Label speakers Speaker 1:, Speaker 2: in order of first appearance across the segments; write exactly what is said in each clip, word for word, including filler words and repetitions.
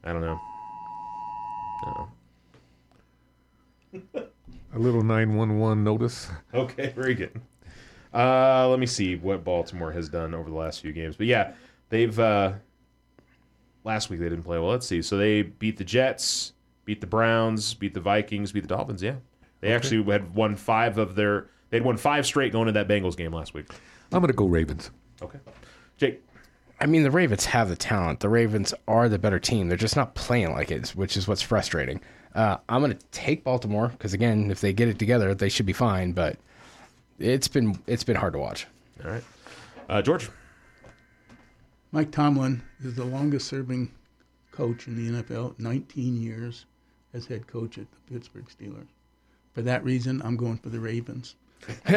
Speaker 1: I don't know. No.
Speaker 2: A little nine one one notice.
Speaker 1: Okay, very good. Uh, let me see what Baltimore has done over the last few games. But yeah, they've uh, last week they didn't play well. Let's see. So they beat the Jets, beat the Browns, beat the Vikings, beat the Dolphins. Yeah, they okay. actually had won five of their. They'd won five straight going to that Bengals game last week.
Speaker 2: I'm going to go Ravens.
Speaker 1: Okay, Jake.
Speaker 3: I mean, the Ravens have the talent. The Ravens are the better team. They're just not playing like it, which is what's frustrating. Uh, I'm going to take Baltimore because, again, if they get it together, they should be fine. But it's been it's been hard to watch.
Speaker 1: All right, uh, George.
Speaker 4: Mike Tomlin is the longest-serving coach in the N F L, nineteen years as head coach at the Pittsburgh Steelers. For that reason, I'm going for the Ravens.
Speaker 1: All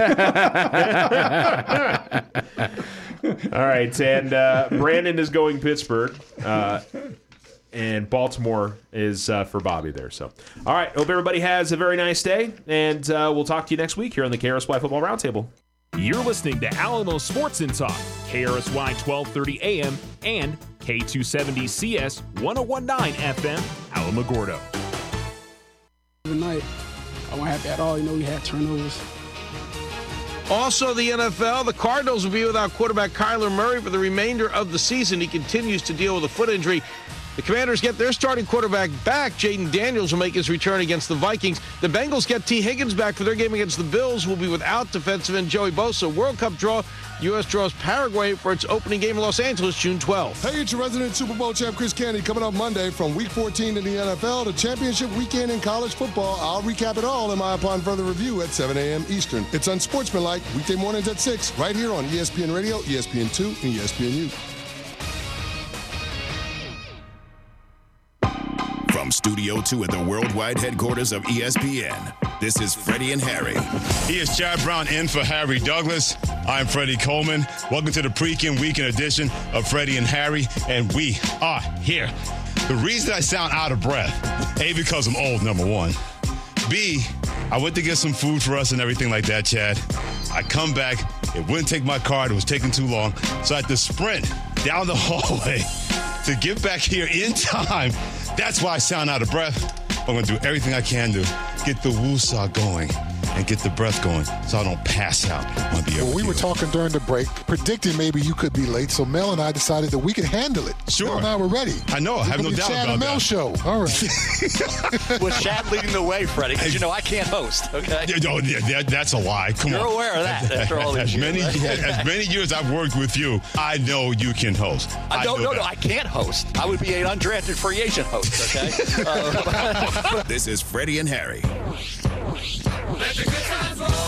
Speaker 1: right, and uh, Brandon is going Pittsburgh, uh, and Baltimore is uh, for Bobby there. So, all right, hope everybody has a very nice day, and uh, we'll talk to you next week here on the K R S Y Football Roundtable.
Speaker 5: You're listening to Alamo Sports and Talk, K R S Y twelve thirty A M and K two seventy C S one oh one point nine F M, Alamogordo.
Speaker 6: Tonight, I wasn't happy at all. You know, we had turnovers.
Speaker 7: Also, the N F L, the Cardinals will be without quarterback Kyler Murray for the remainder of the season. He continues to deal with a foot injury. The Commanders get their starting quarterback back. Jaden Daniels will make his return against the Vikings. The Bengals get T. Higgins back for their game against the Bills. Will be without defensive end Joey Bosa. World Cup draw. U S draws Paraguay for its opening game in Los Angeles, June twelfth.
Speaker 8: Hey, it's your resident Super Bowl champ, Chris Candy, coming up Monday from Week fourteen in the N F L to championship weekend in college football. I'll recap it all in my Upon Further Review at seven a.m. Eastern. It's Unsportsmanlike, weekday mornings at six, right here on E S P N Radio, E S P N two, and E S P N U.
Speaker 9: From Studio two at the worldwide headquarters of E S P N, this is Freddie and Harry.
Speaker 10: He is Chad Brown in for Harry Douglas. I'm Freddie Coleman. Welcome to the pre-game weekend edition of Freddie and Harry, and we are here. The reason I sound out of breath, A, because I'm old, number one. B, I went to get some food for us and everything like that, Chad. I come back, it wouldn't take my card, it was taking too long, so I had to sprint down the hallway to get back here in time. That's why I sound out of breath. I'm going to do everything I can to get the woo-saw going and get the breath going so I don't pass out on the
Speaker 8: Well, we were talking during the break, predicting maybe you could be late, so Mel and I decided that we could handle it.
Speaker 10: Sure.
Speaker 8: Mel and I were ready.
Speaker 10: I know. I have no doubt
Speaker 8: Chad
Speaker 10: about
Speaker 8: and Mel
Speaker 10: that.
Speaker 8: show. All right.
Speaker 11: Was Chad leading the way, Freddie? Because you know I can't host, okay?
Speaker 10: Oh, yeah, that, that's a lie. Come
Speaker 11: You're
Speaker 10: on.
Speaker 11: You're aware of that after all these
Speaker 10: as many,
Speaker 11: years. Right?
Speaker 10: As many years I've worked with you, I know you can host.
Speaker 11: I
Speaker 10: I
Speaker 11: no,
Speaker 10: know
Speaker 11: no,
Speaker 10: that.
Speaker 11: no, I can't host. I would be an undrafted free agent host, okay? uh,
Speaker 9: This is Freddie and Harry.
Speaker 12: Let the good times roll.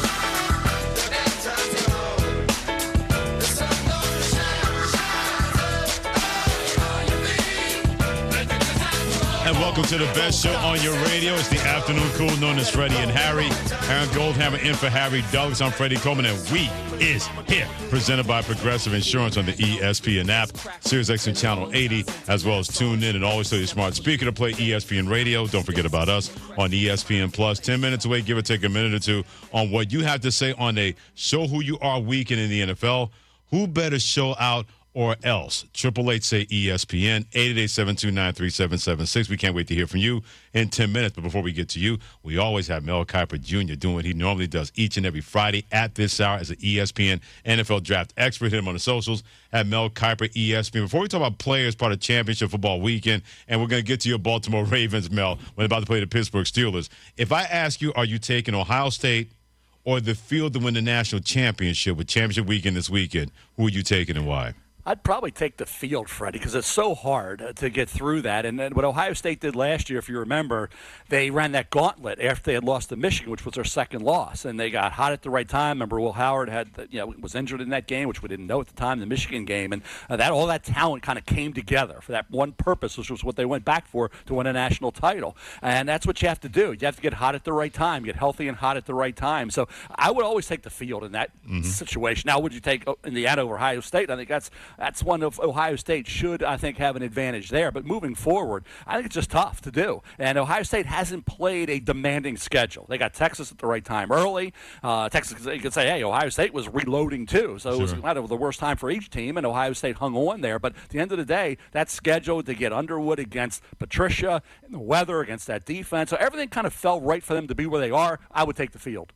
Speaker 12: The bad times roll. The sun don't shine, shines up all you need. Let the good times roll.
Speaker 10: And welcome to the best show on your radio. It's the afternoon cool known as Freddie and Harry. Aaron Goldhammer in for Harry Douglas. I'm Freddie Coleman, and we is here. Presented by Progressive Insurance on the E S P N app, Sirius X M Channel eighty, as well as tune in and always tell your smart speaker to play E S P N Radio. Don't forget about us on E S P N Plus. Ten minutes away, give or take a minute or two on what you have to say on a Show Who You Are weekend in the N F L. Who better show out or else? Triple Eight say E S P N, eight eight eight, seven two nine, three seven seven six. We can't wait to hear from you in ten minutes. But before we get to you, we always have Mel Kiper Junior doing what he normally does each and every Friday at this hour as an E S P N N F L draft expert. Hit him on the socials at Mel Kiper E S P N. Before we talk about players part of championship football weekend, and we're going to get to your Baltimore Ravens, Mel, when they're about to play the Pittsburgh Steelers. If I ask you, are you taking Ohio State or the field to win the national championship with championship weekend this weekend, who are you taking and why?
Speaker 11: I'd probably take the field, Freddie, because it's so hard to get through that. And then what Ohio State did last year, if you remember, they ran that gauntlet after they had lost to Michigan, which was their second loss, and they got hot at the right time. Remember, Will Howard had, you know, was injured in that game, which we didn't know at the time, the Michigan game, and uh, that all that talent kind of came together for that one purpose, which was what they went back for to win a national title. And that's what you have to do. You have to get hot at the right time, get healthy and hot at the right time. So I would always take the field in that mm-hmm. situation. Now, would you take Indiana over Ohio State? I think that's that's one of Ohio State should, I think, have an advantage there. But moving forward, I think it's just tough to do. And Ohio State hasn't played a demanding schedule. They got Texas at the right time early. Uh, Texas, you could say, hey, Ohio State was reloading too. So it was
Speaker 10: Sure.
Speaker 11: kind of the worst time for each team, and Ohio State hung on there. But at the end of the day, that schedule to get Underwood against Patricia and the weather against that defense, so everything kind of fell right for them to be where they are. I would take the field.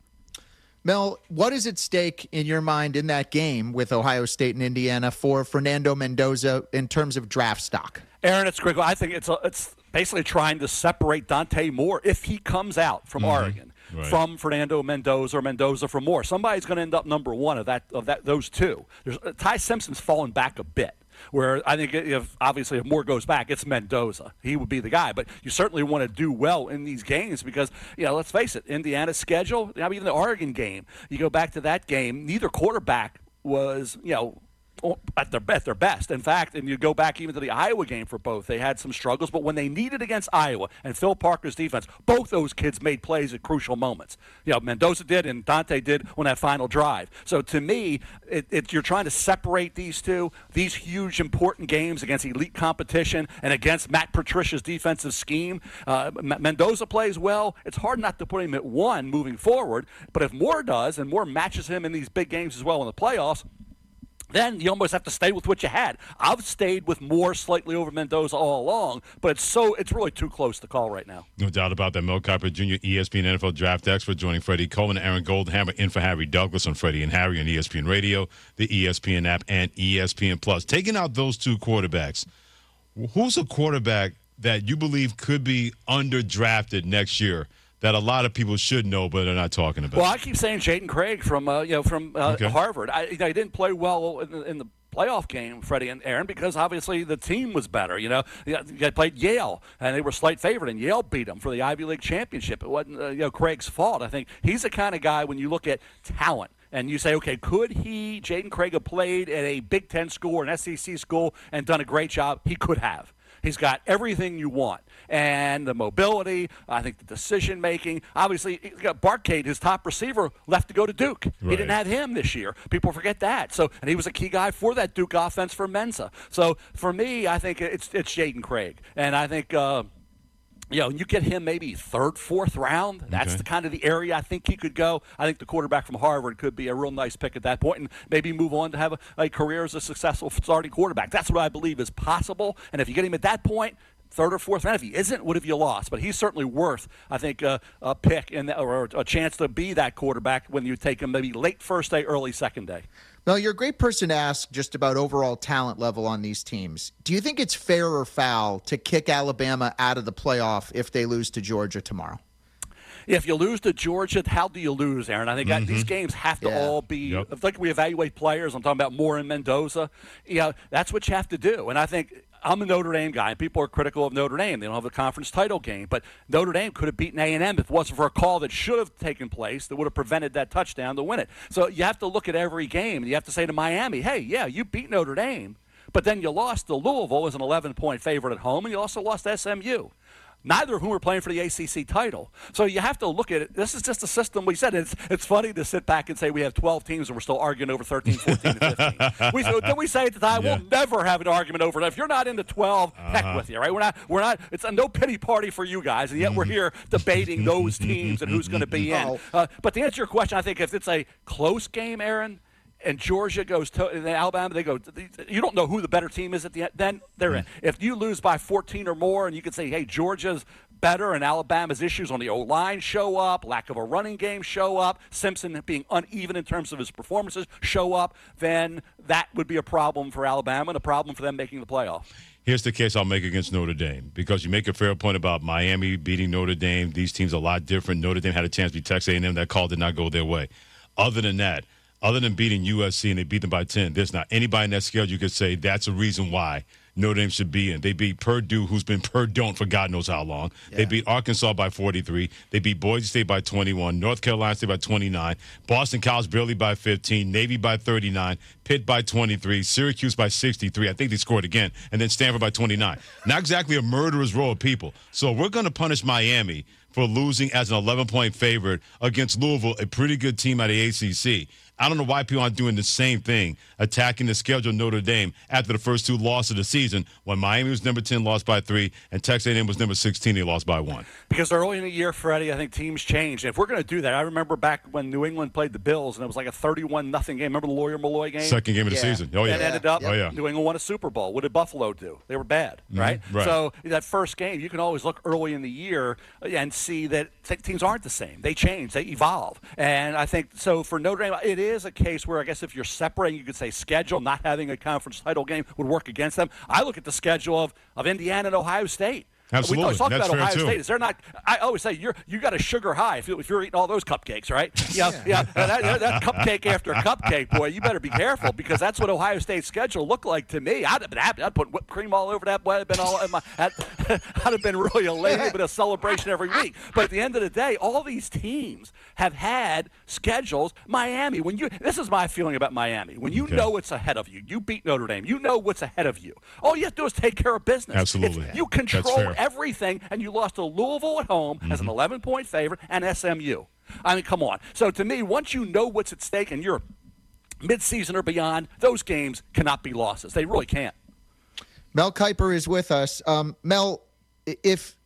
Speaker 13: Mel, what is at stake in your mind in that game with Ohio State and Indiana for Fernando Mendoza in terms of draft stock?
Speaker 11: Aaron, it's critical. I think it's a, it's basically trying to separate Dante Moore if he comes out from
Speaker 10: Mhm.
Speaker 11: Oregon
Speaker 10: Right.
Speaker 11: from Fernando Mendoza or Mendoza from Moore. Somebody's going to end up number one of that of that those two. There's, uh, Ty Simpson's fallen back a bit. Where I think if obviously if Moore goes back, it's Mendoza. He would be the guy. But you certainly want to do well in these games because, you know, let's face it, Indiana's schedule, I mean, even the Oregon game, you go back to that game, neither quarterback was, you know, at their, at their best. In fact, and you go back even to the Iowa game for both, they had some struggles, but when they needed against Iowa and Phil Parker's defense, both those kids made plays at crucial moments. You know, Mendoza did and Dante did on that final drive. So to me, it, it, you're trying to separate these two, these huge important games against elite competition and against Matt Patricia's defensive scheme. Uh, M- Mendoza plays well. It's hard not to put him at one moving forward, but if Moore does and Moore matches him in these big games as well in the playoffs, then you almost have to stay with what you had. I've stayed with Moore slightly over Mendoza all along, but it's so it's really too close to call right now.
Speaker 10: No doubt about that. Mel Kiper, Junior E S P N N F L Draft Expert, joining Freddie Coleman and Aaron Goldhammer in for Harry Douglas on Freddie and Harry on E S P N Radio, the E S P N app, and E S P N Plus. Taking out those two quarterbacks, who's a quarterback that you believe could be underdrafted next year that a lot of people should know, but they're not talking about?
Speaker 11: Well, I keep saying Jaden Craig from uh, you know from uh,
Speaker 10: Okay.
Speaker 11: Harvard. I, you know, he didn't play well in the, in the playoff game, Freddie and Aaron, because obviously the team was better. You know, they played Yale, and they were slight favorite, and Yale beat them for the Ivy League championship. It wasn't uh, you know Craig's fault. I think he's the kind of guy when you look at talent. And you say, okay, could he, Jaden Craig, have played at a Big Ten school or an S E C school and done a great job? He could have. He's got everything you want. And the mobility, I think the decision-making. Obviously, he's got Barcade, his top receiver, left to go to Duke. He
Speaker 10: Right.
Speaker 11: didn't have him this year. People forget that. So, and he was a key guy for that Duke offense for Mensa. So, for me, I think it's it's Jaden Craig. And I think uh, – you know, you get him maybe third, fourth round. That's
Speaker 10: Okay.
Speaker 11: the kind of the area I think he could go. I think the quarterback from Harvard could be a real nice pick at that point and maybe move on to have a, a career as a successful starting quarterback. That's what I believe is possible. And if you get him at that point, third or fourth round, if he isn't, what have you lost? But he's certainly worth, I think, uh, a pick in the, or a chance to be that quarterback when you take him maybe late first day, early second day.
Speaker 13: Mel, you're a great person to ask just about overall talent level on these teams. Do you think it's fair or foul to kick Alabama out of the playoff if they lose to Georgia tomorrow?
Speaker 11: If you lose to Georgia, how do you lose, Aaron? I think that these games have to
Speaker 13: Yeah.
Speaker 11: all be
Speaker 10: Yep.
Speaker 11: it's like we evaluate players. I'm talking about Moore and Mendoza. You know, that's what you have to do. And I think I'm a Notre Dame guy, and people are critical of Notre Dame. They don't have a conference title game, but Notre Dame could have beaten A and M if it wasn't for a call that should have taken place that would have prevented that touchdown to win it. So you have to look at every game, and you have to say to Miami, hey, yeah, you beat Notre Dame, but then you lost to Louisville as an eleven-point favorite at home, and you also lost to S M U. Neither of whom are playing for the A C C title. So you have to look at it. This is just a system. We said it's it's funny to sit back and say we have twelve teams and we're still arguing over thirteen, fourteen, and fifteen. We, didn't we say at the time,
Speaker 10: Yeah.
Speaker 11: we'll never have an argument over it. If you're not into twelve, heck
Speaker 10: Uh-huh.
Speaker 11: with you, right? We're not, we're not, it's a no pity party for you guys, and yet we're here debating those teams and who's going to be in.
Speaker 13: Oh.
Speaker 11: Uh, but to answer your question, I think if it's a close game, Aaron, and Georgia goes to and Alabama, they go, you don't know who the better team is at the end, then they're in. If you lose by fourteen or more and you can say, hey, Georgia's better and Alabama's issues on the O-line show up, lack of a running game show up, Simpson being uneven in terms of his performances show up, then that would be a problem for Alabama and a problem for them making the playoff.
Speaker 10: Here's the case I'll make against Notre Dame, because you make a fair point about Miami beating Notre Dame. These teams are a lot different. Notre Dame had a chance to beat Texas A and M. That call did not go their way. Other than that, other than beating U S C and they beat them by ten, there's not anybody in that schedule you could say that's a reason why Notre Dame should be in. They beat Purdue, who's been Purdue for God knows how long.
Speaker 13: Yeah.
Speaker 10: They beat Arkansas by forty-three. They beat Boise State by twenty-one. North Carolina State by twenty-nine. Boston College barely by fifteen. Navy by thirty-nine. Pitt by twenty-three. Syracuse by sixty-three. I think they scored again. And then Stanford by twenty-nine. Not exactly a murderer's row of people. So we're going to punish Miami for losing as an eleven-point favorite against Louisville, a pretty good team out of the A C C. I don't know why people aren't doing the same thing, attacking the schedule of Notre Dame after the first two losses of the season when Miami was number ten, lost by three, and Texas A and M was number sixteen, they lost by one.
Speaker 11: Because early in the year, Freddie, I think teams changed. If we're going to do that, I remember back when New England played the Bills, and it was like a thirty-one nothing game. Remember the Lawyer Malloy game?
Speaker 10: Second game of the
Speaker 11: Yeah.
Speaker 10: season. Oh, yeah.
Speaker 11: And ended up,
Speaker 10: Oh, yeah.
Speaker 11: New England won a Super Bowl. What did Buffalo do? They were bad, right?
Speaker 10: right.
Speaker 11: So that first game, you can always look early in the year and see that th- teams aren't the same. They change. They evolve. And I think, so for Notre Dame, it is a case where I guess if you're separating, you could say schedule, not having a conference title game would work against them. I look at the schedule of, of Indiana and Ohio State.
Speaker 10: Absolutely.
Speaker 11: We always talk
Speaker 10: That's
Speaker 11: about
Speaker 10: fair,
Speaker 11: Ohio
Speaker 10: too.
Speaker 11: State. Is there not? I always say you're you got a sugar high if, you, if you're eating all those cupcakes, right? Yeah, yeah. That, that, that cupcake after cupcake, boy, you better be careful because that's what Ohio State's schedule looked like to me. I'd have been happy. I'd put whipped cream all over that. Boy, I'd have been all in my. I'd, I'd have been really elated, but a celebration every week. But at the end of the day, all these teams have had schedules. Miami, when you this is my feeling about Miami. When you
Speaker 10: Okay.
Speaker 11: know what's ahead of you, you beat Notre Dame. You know what's ahead of you. All you have to do is take care of business.
Speaker 10: Absolutely.
Speaker 11: It's- you
Speaker 10: That's
Speaker 11: control
Speaker 10: fair.
Speaker 11: everything, and you lost to Louisville at home as an eleven-point favorite and S M U. I mean, come on. So to me, once you know what's at stake and you're mid-season or beyond, those games cannot be losses. They really can't.
Speaker 13: Mel Kiper is with us. Um, Mel, if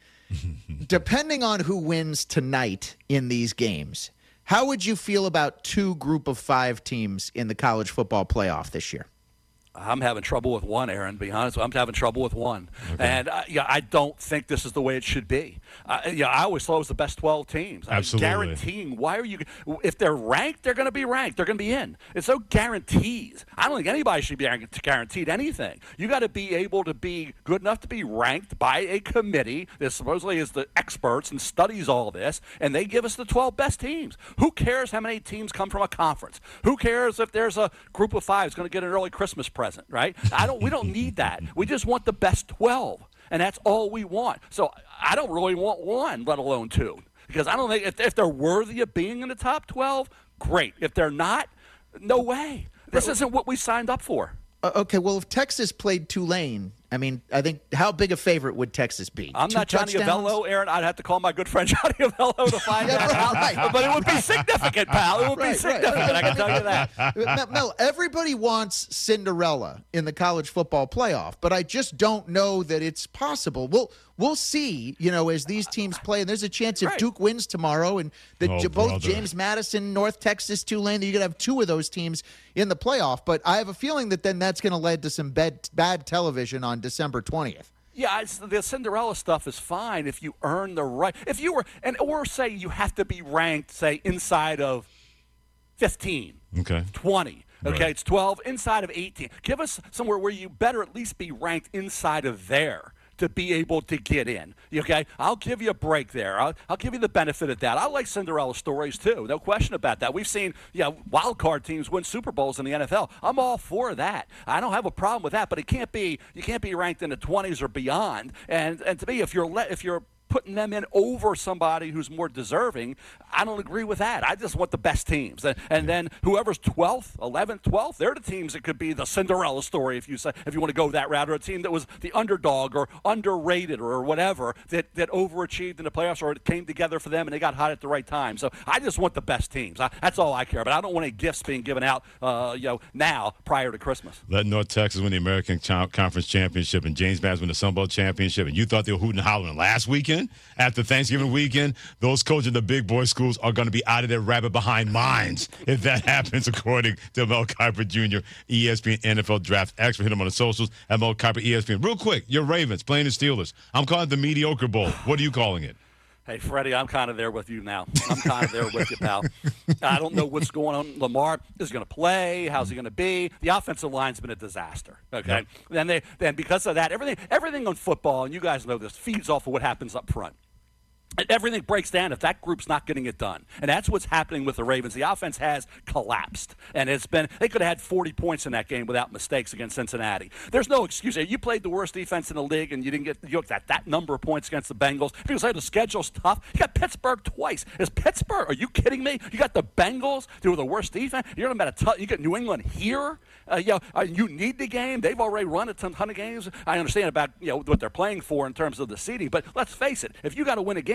Speaker 13: depending on who wins tonight in these games, how would you feel about two group of five teams in the college football playoff this year?
Speaker 11: I'm having trouble with one, Aaron, to be honest. I'm having trouble with one. And, uh, yeah, I don't think this is the way it should be. Uh, yeah, I always thought it was the best twelve teams. I
Speaker 10: Absolutely.
Speaker 11: guaranteeing, why are you – if they're ranked, they're going to be ranked. They're going to be in. It's no guarantees. I don't think anybody should be guaranteed anything. You got to be able to be good enough to be ranked by a committee that supposedly is the experts and studies all this, and they give us the twelve best teams. Who cares how many teams come from a conference? Who cares if there's a group of five that's going to get an early Christmas present? Right? I don't. We don't need that. We just want the best twelve, and that's all we want. So I don't really want one, let alone two, because I don't think if, if they're worthy of being in the top twelve, great. If they're not, no way. This isn't what we signed up for.
Speaker 13: Uh, okay, well, if Texas played Tulane, I mean, I think how big a favorite would Texas be?
Speaker 11: I'm
Speaker 13: Two
Speaker 11: not Johnny
Speaker 13: touchdowns?
Speaker 11: Avello, Aaron. I'd have to call my good friend Johnny Avello to find
Speaker 13: Yeah,
Speaker 11: that out.
Speaker 13: right.
Speaker 11: But it would be significant, pal. It would
Speaker 13: Right,
Speaker 11: be significant.
Speaker 13: right.
Speaker 11: I can tell you that.
Speaker 13: Mel, Mel, everybody wants Cinderella in the college football playoff, but I just don't know that it's possible. We'll we'll see, you know, as these teams play. And there's a chance if
Speaker 11: Right.
Speaker 13: Duke wins tomorrow and that
Speaker 10: Oh,
Speaker 13: j- both
Speaker 10: brother.
Speaker 13: James Madison, North Texas, Tulane, that you're going to have two of those teams in the playoff. But I have a feeling that then that's going to lead to some bad, bad television on December twentieth.
Speaker 11: Yeah, it's, the Cinderella stuff is fine if you earn the right. If you were, and or say you have to be ranked, say inside of fifteen,
Speaker 10: Okay.
Speaker 11: twenty. Okay,
Speaker 10: Right.
Speaker 11: it's twelve inside of eighteen. Give us somewhere where you better at least be ranked inside of there to be able to get in. Okay, I'll give you a break there. I'll, I'll give you the benefit of that. I like Cinderella stories too, no question about that. We've seen, yeah, wild card teams win Super Bowls in the N F L. I'm all for that. I don't have a problem with that, but it can't be. You can't be ranked in the twenties or beyond. And and to me, if you're le- if you're putting them in over somebody who's more deserving, I don't agree with that. I just want the best teams. And, and then whoever's twelfth, eleventh, twelfth, they're the teams that could be the Cinderella story if you say, if you want to go that route, or a team that was the underdog or underrated or whatever that, that overachieved in the playoffs or it came together for them and they got hot at the right time. So I just want the best teams. I, that's all I care about. I don't want any gifts being given out uh, you know, now prior to Christmas.
Speaker 10: Let North Texas win the American Ch- Conference Championship and James Madison win the Sun Bowl Championship, and you thought they were hooting and hollering last weekend? After Thanksgiving weekend, those coaches in the big boy schools are going to be out of their rabbit behind minds if that happens, according to Mel Kiper Junior, E S P N N F L draft expert. Hit him on the socials at Mel Kiper E S P N. Real quick, your Ravens playing the Steelers. I'm calling it the mediocre bowl. What are you calling it?
Speaker 11: Hey, Freddie, I'm kind of there with you now. I'm kind of there with you, pal. I don't know what's going on. Lamar is going to play. How's he going to be? The offensive line's been a disaster. Okay,
Speaker 10: Yep.
Speaker 11: then they then because of that, everything everything on football, and you guys know this, feeds off of what happens up front. And everything breaks down if that group's not getting it done. And that's what's happening with the Ravens. The offense has collapsed. And it's been, they could have had forty points in that game without mistakes against Cincinnati. There's no excuse. You played the worst defense in the league and you didn't get you got that number of points against the Bengals. People say the schedule's tough. You got Pittsburgh twice. Is Pittsburgh, are you kidding me? You got the Bengals, who are the worst defense. You're talking about a tough, you got New England here. Uh, you know, uh, you need the game. They've already run a ton, ton of games. I understand about, you know, what they're playing for in terms of the seeding. But let's face it, if you got to win a game,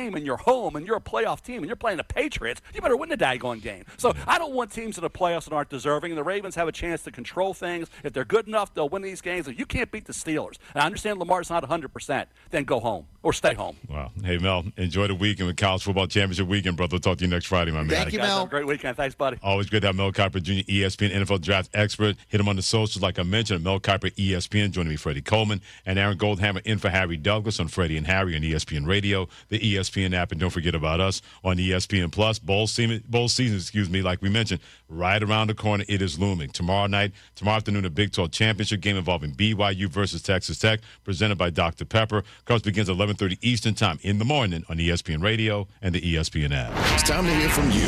Speaker 11: game and you're home and you're a playoff team and you're playing the Patriots, you better win the daggone game. So I don't want teams in the playoffs that aren't deserving. The Ravens have a chance to control things. If they're good enough, they'll win these games. If you can't beat the Steelers, and I understand Lamar's not one hundred percent, then go home or stay home.
Speaker 10: Wow. Hey, Mel, enjoy the weekend with College Football Championship Weekend, brother. We'll talk to you next Friday, my man.
Speaker 13: Thank you,
Speaker 11: Guys,
Speaker 13: Mel.
Speaker 11: have a great weekend. Thanks, buddy.
Speaker 10: Always good to have Mel Kiper Junior, E S P N N F L Draft expert. Hit him on the socials, like I mentioned. Mel Kiper, E S P N. Joining me, Freddie Coleman and Aaron Goldhammer in for Harry Douglas on Freddie and Harry on E S P N Radio, the E S P N app, and don't forget about us on E S P N Plus. Bowl season, bowl season, excuse me, like we mentioned, right around the corner. It is looming. Tomorrow night, tomorrow afternoon, a Big twelve championship game involving B Y U versus Texas Tech, presented by Doctor Pepper. Coverage begins at eleven thirty Eastern Time in the morning on E S P N Radio and the E S P N app.
Speaker 9: It's time to hear from you.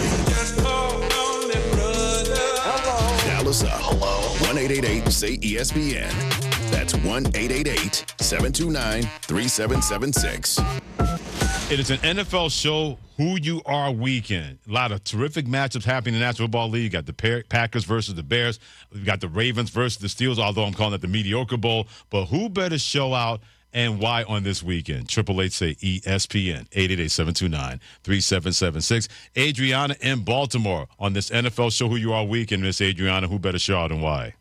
Speaker 9: Dial us up. Hello. one eight eight eight say E S P N. That's one eight eight eight seven two nine three seven seven six.
Speaker 10: It is an N F L show, Who You Are weekend. A lot of terrific matchups happening in the National Football League. You got the Packers versus the Bears. We've got the Ravens versus the Steelers, although I'm calling it the Mediocre Bowl. But who better show out and why on this weekend? Triple Eight say E S P N, eight eight eight seven two nine three seven seven six. Adriana in Baltimore on this N F L show, Who You Are weekend. Miss Adriana, who better show out and why?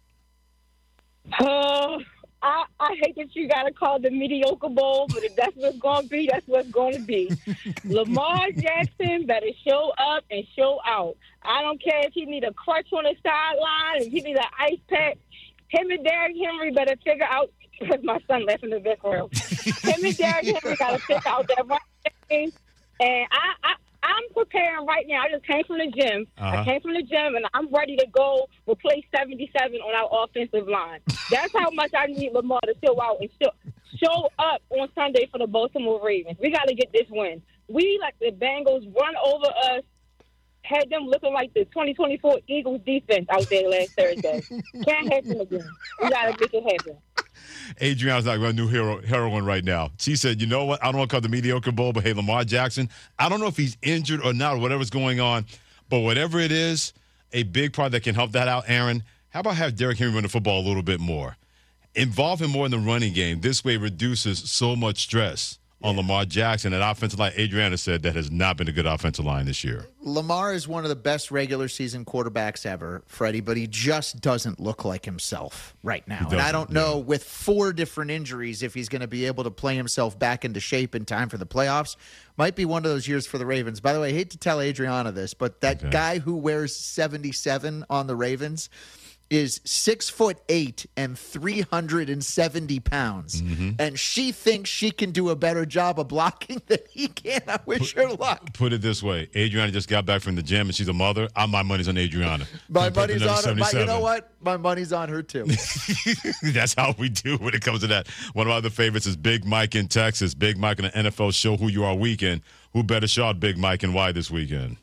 Speaker 14: Oh, I, I hate that you got to call it the Mediocre Bowl, but if that's what's going to be, that's what's going to be. Lamar Jackson better show up and show out. I don't care if he need a crutch on the sideline, if he need an ice pack. Him and Derrick Henry better figure out, because my son left in the background. Him and Derrick Henry got to figure out that one thing. And I, I, I'm preparing right now. I just came from the gym.
Speaker 12: Uh-huh.
Speaker 14: I came from the gym, and I'm ready to go replace seventy-seven on our offensive line. That's how much I need Lamar to show out and show, show up on Sunday for the Baltimore Ravens. We got to get this win. We let the Bengals run over us, had them looking like the twenty twenty-four Eagles defense out there last Thursday. Can't happen again. We got to make it happen.
Speaker 10: Adriana's like my new hero, heroine right now. She said, you know what? I don't want to call it the Mediocre Bowl, but hey, Lamar Jackson, I don't know if he's injured or not or whatever's going on, but whatever it is, a big part that can help that out, Aaron, how about have Derrick Henry run the football a little bit more? Involve him more in the running game. This way it reduces so much stress on Lamar Jackson. That offensive line, Adriana said, that has not been a good offensive line this year.
Speaker 13: Lamar is one of the best regular season quarterbacks ever, Freddie, but he just doesn't look like himself right now. And I don't know, with four different injuries, if he's going to be able to play himself back into shape in time for the playoffs. Might be one of those years for the Ravens. By the way, I hate to tell Adriana this, but that
Speaker 10: Okay.
Speaker 13: guy who wears seventy-seven on the Ravens is six foot eight and three hundred seventy pounds,
Speaker 10: Mm-hmm.
Speaker 13: and she thinks she can do a better job of blocking than he can. I wish her luck.
Speaker 10: Put it this way. Adriana just got back from the gym, and she's a mother. I, my money's on Adriana.
Speaker 13: My
Speaker 10: Put
Speaker 13: money's
Speaker 10: another
Speaker 13: on her. My, you
Speaker 10: seventy-seven.
Speaker 13: know what? My money's on her too.
Speaker 10: That's how we do when it comes to that. One of my other favorites is Big Mike in Texas. Big Mike on the N F L show, Who You Are weekend. Who better show out Big Mike and why this weekend?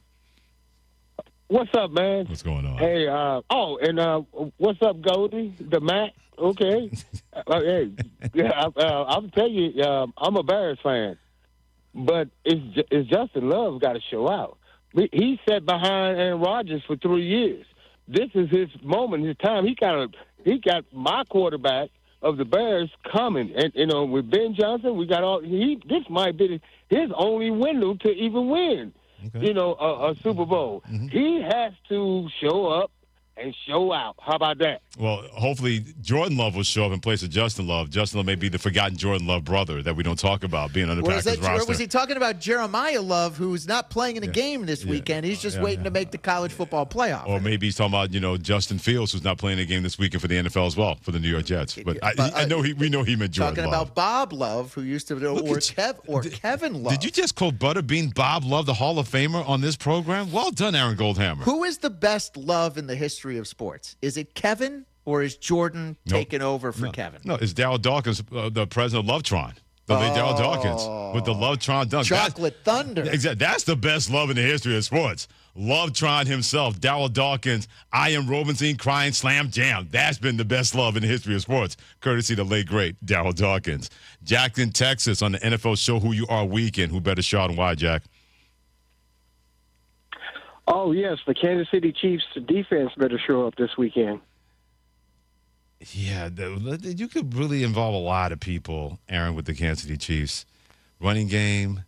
Speaker 15: What's up, man?
Speaker 10: What's going on?
Speaker 15: Hey, uh, oh, and uh, what's up, Goldie? The Mac? Okay. uh, hey, yeah, I, uh, I'll tell you, um, I'm a Bears fan, but it's, Ju- it's Justin Love got to show out. He- He sat behind Aaron Rodgers for three years. This is his moment, his time. He kind of he got my quarterback of the Bears coming, and you know, with Ben Johnson, we got all. He this might be his only window to even win. You know, a, a Super Bowl. He has to show up and show out. How about that?
Speaker 10: Well, hopefully Jordan Love will show up in place of Justin Love. Justin Love may be the forgotten Jordan Love brother that we don't talk about being on the
Speaker 13: Or, is
Speaker 10: Packers
Speaker 13: that, or
Speaker 10: roster.
Speaker 13: was he talking about Jeremiah Love, who's not playing in a game this weekend? He's just
Speaker 10: Yeah,
Speaker 13: waiting to make the college football playoff.
Speaker 10: Or maybe he's talking about, you know, Justin Fields, who's not playing a game this weekend for the N F L as well, for the New York Jets. But, I,
Speaker 13: But,
Speaker 10: I know he, we know he meant Jordan
Speaker 13: Talking
Speaker 10: Love.
Speaker 13: about Bob Love, who used to do, or, Kev, or Kevin Love.
Speaker 10: Did you just quote Butterbean Bob Love, the Hall of Famer, on this program? Well done, Aaron Goldhammer.
Speaker 13: Who is the best Love in the history of sports? Is it Kevin, or is Jordan
Speaker 10: Nope.
Speaker 13: taking over for
Speaker 10: No.
Speaker 13: Kevin?
Speaker 10: No, it's Darryl Dawkins, uh, the president of Lovetron. The late Darryl Dawkins with the Lovetron dunk.
Speaker 13: Chocolate Thunder.
Speaker 10: Exactly. That's the best love in the history of sports. Lovetron himself, Darryl Dawkins, I Am Robinson crying slam jam. That's been the best love in the history of sports, courtesy of the late, great Darryl Dawkins. Jackson, Texas, on the N F L show Who You Are weekend. Who better shot and why, Jack?
Speaker 15: Oh, yes, the Kansas City Chiefs defense better show up this weekend.
Speaker 10: Yeah, the, you could really involve a lot of people, Aaron, with the Kansas City Chiefs. Running game,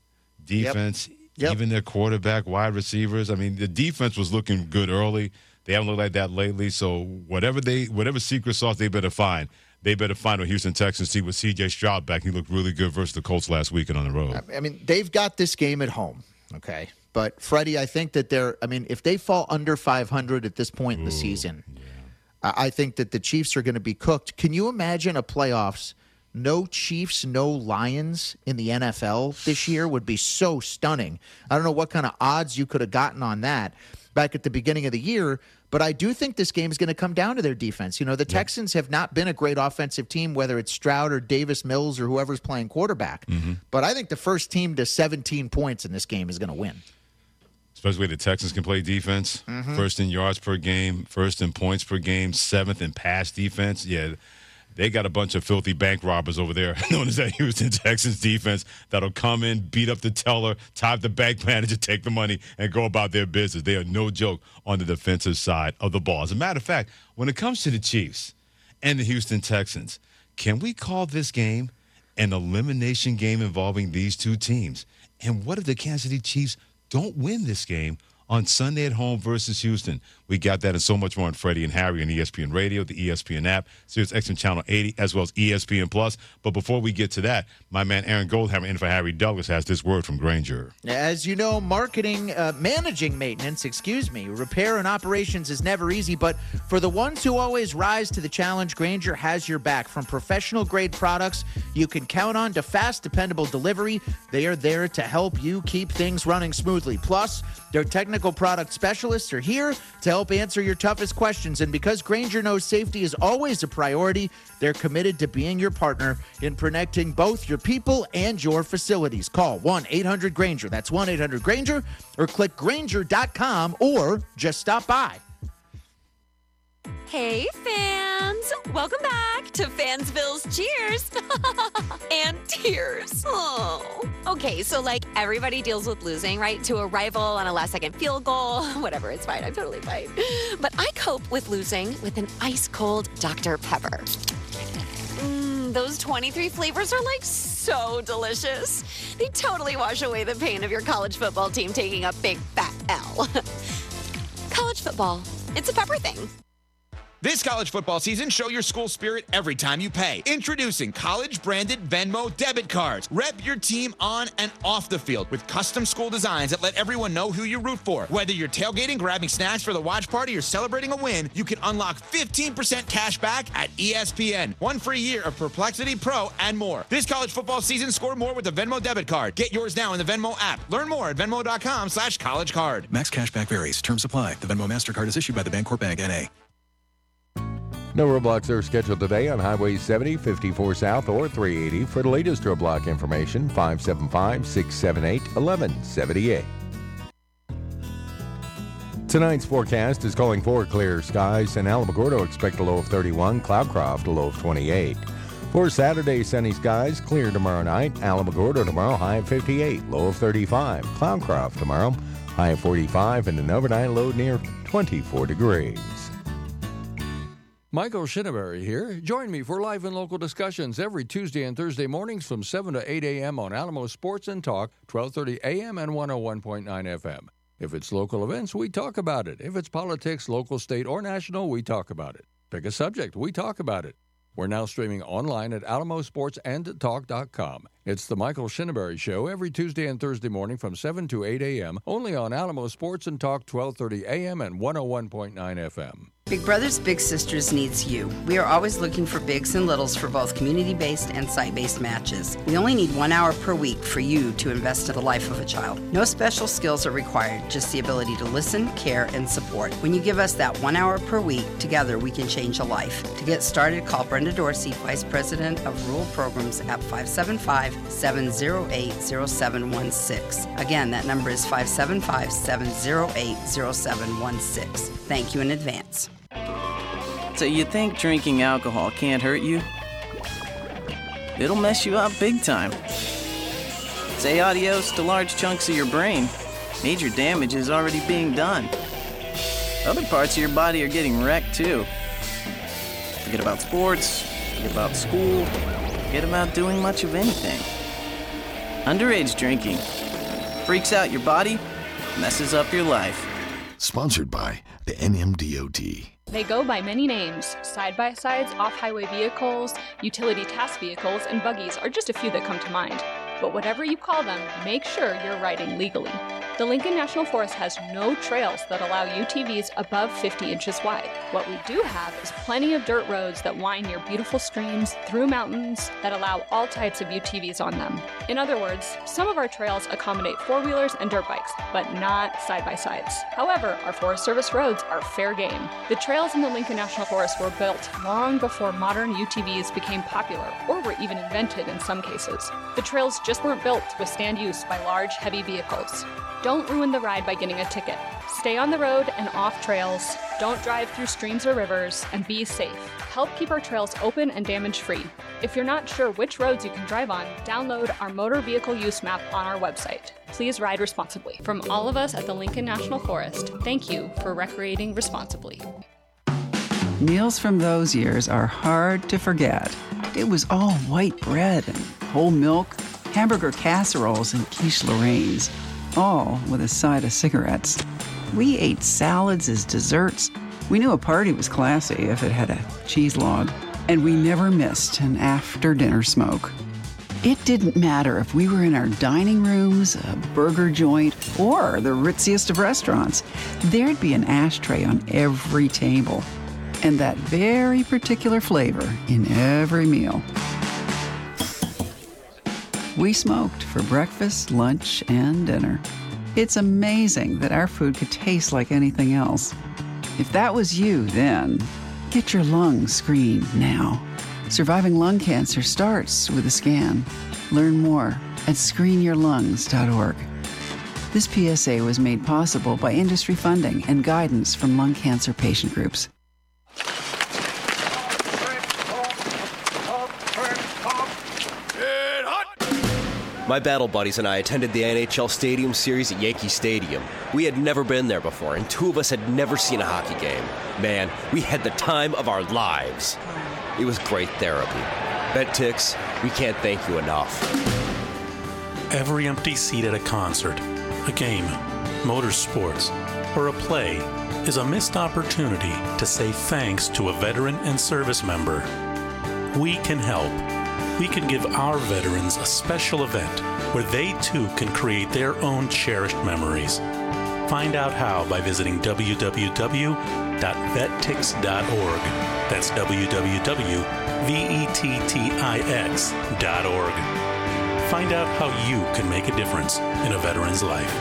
Speaker 10: defense,
Speaker 13: Yep.
Speaker 10: even their quarterback, wide receivers. I mean, the defense was looking good early. They haven't looked like that lately. So whatever they, whatever secret sauce they better find, they better find with Houston Texans. See with C J Stroud back. He looked really good versus the Colts last weekend on the road.
Speaker 13: I mean, they've got this game at home, okay? But, Freddie, I think that they're – I mean, if they fall under five hundred at this point in the season, I I think that the Chiefs are going to be cooked. Can you imagine a playoffs, no Chiefs, no Lions in the N F L this year would be so stunning. I don't know what kind of odds you could have gotten on that back at the beginning of the year, but I do think this game is going to come down to their defense. You know, the Texans have not been a great offensive team, whether it's Stroud or Davis Mills or whoever's playing quarterback.
Speaker 10: Mm-hmm.
Speaker 13: But I think the first team to seventeen points in this game is going to win.
Speaker 10: Especially the Texans can play defense.
Speaker 13: Mhm.
Speaker 10: First in yards per game, first in points per game, seventh in pass defense. Yeah, they got a bunch of filthy bank robbers over there known as that Houston Texans defense that'll come in, beat up the teller, tie up the bank manager, take the money, and go about their business. They are no joke on the defensive side of the ball. As a matter of fact, when it comes to the Chiefs and the Houston Texans, can we call this game an elimination game involving these two teams? And what if the Kansas City Chiefs don't win this game on Sunday at home versus Houston? We got that and so much more on Freddie and Harry on E S P N Radio, the E S P N app, Sirius X M Channel eighty, as well as E S P N Plus. But before we get to that, my man Aaron Goldhammer in for Harry Douglas has this word from Granger.
Speaker 13: As you know, marketing, uh, managing maintenance, excuse me, repair and operations is never easy, but for the ones who always rise to the challenge, Granger has your back. From professional-grade products you can count on to fast, dependable delivery, they are there to help you keep things running smoothly. Plus, their technical product specialists are here to help answer your toughest questions, and because Granger knows safety is always a priority, they're committed to being your partner in protecting both your people and your facilities. Call one eight hundred Granger. That's one eight hundred Granger, or click Granger dot com, or just stop by.
Speaker 16: Hey, fans! Welcome back to Fansville's Cheers and Tears. Oh. Okay, so like everybody deals with losing, right? To a rival on a last-second field goal. Whatever, it's fine. I'm totally fine. But I cope with losing with an ice-cold Doctor Pepper. Mmm, those twenty-three flavors are like so delicious. They totally wash away the pain of your college football team taking a big fat L. College football, it's a pepper thing.
Speaker 17: This college football season, show your school spirit every time you pay. Introducing college-branded Venmo debit cards. Rep your team on and off the field with custom school designs that let everyone know who you root for. Whether you're tailgating, grabbing snacks for the watch party, or celebrating a win, you can unlock fifteen percent cash back at E S P N. One free year of Perplexity Pro and more. This college football season, score more with the Venmo debit card. Get yours now in the Venmo app. Learn more at venmo.com slash college card.
Speaker 18: Max cashback varies. Terms apply. The Venmo MasterCard is issued by the Bancorp Bank, N A
Speaker 2: No roadblocks are scheduled today on Highway seventy, fifty-four South, or three eighty. For the latest roadblock information, five seven five, six seven eight, one one seven eight. Tonight's forecast is calling for clear skies. In Alamogordo, expect a low of thirty-one. Cloudcroft, a low of twenty-eight. For Saturday, sunny skies, clear tomorrow night. Alamogordo tomorrow, high of fifty-eight, low of thirty-five. Cloudcroft tomorrow, high of forty-five, and an overnight low near twenty-four degrees.
Speaker 19: Michael Shinneberry here. Join me for live and local discussions every Tuesday and Thursday mornings from seven to eight a.m. on Alamo Sports and Talk, twelve thirty a.m. and one oh one point nine F M. If it's local events, we talk about it. If it's politics, local, state, or national, we talk about it. Pick a subject, we talk about it. We're now streaming online at alamo sports and talk dot com. It's the Michael Shinneberry Show every Tuesday and Thursday morning from seven to eight a.m. only on Alamo Sports and Talk, twelve thirty a.m. and one oh one point nine F M.
Speaker 20: Big Brothers Big Sisters needs you. We are always looking for bigs and littles for both community-based and site-based matches. We only need one hour per week for you to invest in the life of a child. No special skills are required, just the ability to listen, care, and support. When you give us that one hour per week, together we can change a life. To get started, call Brenda Dorsey, Vice President of Rural Programs at five seven five, seven oh eight, oh seven one six. Again, that number is five seven five, seven oh eight, oh seven one six. Thank you in advance.
Speaker 21: So you think drinking alcohol can't hurt you? It'll mess you up big time. Say adios to large chunks of your brain. Major damage is already being done. Other parts of your body are getting wrecked too. Forget about sports, forget about school, forget about doing much of anything. Underage drinking. Freaks out your body, messes up your life.
Speaker 9: Sponsored by the N M D O T.
Speaker 3: They go by many names. Side-by-sides, off-highway vehicles, utility task vehicles, and buggies are just a few that come to mind. But whatever you call them, make sure you're riding legally. The Lincoln National Forest has no trails that allow U T Vs above fifty inches wide. What we do have is plenty of dirt roads that wind near beautiful streams, through mountains, that allow all types of U T Vs on them. In other words, some of our trails accommodate four-wheelers and dirt bikes, but not side-by-sides. However, our Forest Service roads are fair game. The trails in the Lincoln National Forest were built long before modern U T Vs became popular, or were even invented in some cases. The trails just weren't built to withstand use by large, heavy vehicles. Don't ruin the ride by getting a ticket. Stay on the road and off trails. Don't drive through streams or rivers, and be safe. Help keep our trails open and damage-free. If you're not sure which roads you can drive on, download our motor vehicle use map on our website. Please ride responsibly. From all of us at the Lincoln National Forest, thank you for recreating responsibly.
Speaker 22: Meals from those years are hard to forget. It was all white bread and whole milk, hamburger casseroles and quiche Lorraines, all with a side of cigarettes. We ate salads as desserts. We knew a party was classy if it had a cheese log, and we never missed an after-dinner smoke. It didn't matter if we were in our dining rooms, a burger joint, or the ritziest of restaurants. There'd be an ashtray on every table, and that very particular flavor in every meal. We smoked for breakfast, lunch, and dinner. It's amazing that our food could taste like anything else. If that was you then, get your lungs screened now. Surviving lung cancer starts with a scan. Learn more at screen your lungs dot org. This P S A was made possible by industry funding and guidance from lung cancer patient groups.
Speaker 23: My battle buddies and I attended the N H L Stadium Series at Yankee Stadium. We had never been there before, and two of us had never seen a hockey game. Man, we had the time of our lives. It was great therapy. BetTix, we can't thank you enough.
Speaker 24: Every empty seat at a concert, a game, motorsports, or a play is a missed opportunity to say thanks to a veteran and service member. We can help. We can give our veterans a special event where they too can create their own cherished memories. Find out how by visiting w w w dot vet tix dot org. That's w w w dot vetix dot org. Find out how you can make a difference in a veteran's life.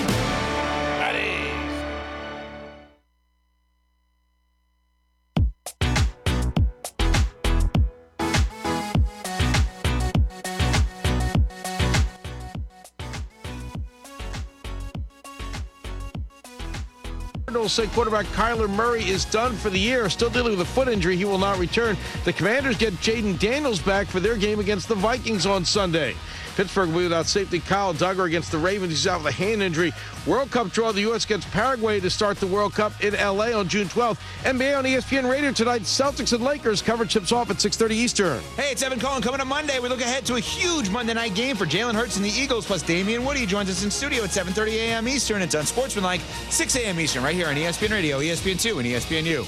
Speaker 7: Cardinals say quarterback Kyler Murray is done for the year. Still dealing with a foot injury. He will not return. The Commanders get Jaden Daniels back for their game against the Vikings on Sunday. Pittsburgh will be without safety Kyle Duggar against the Ravens. He's out with a hand injury. World Cup draw. The U S gets Paraguay to start the World Cup in L A on June twelfth. N B A on E S P N Radio tonight. Celtics and Lakers. Coverage tips off at six thirty Eastern.
Speaker 17: Hey, it's Evan Cohen. Coming up Monday, we look ahead to a huge Monday night game for Jalen Hurts and the Eagles, plus Damian Woody joins us in studio at seven thirty a.m. Eastern. It's on Sportsmanlike, six a.m. Eastern, right here on E S P N Radio, E S P N two, and E S P N U.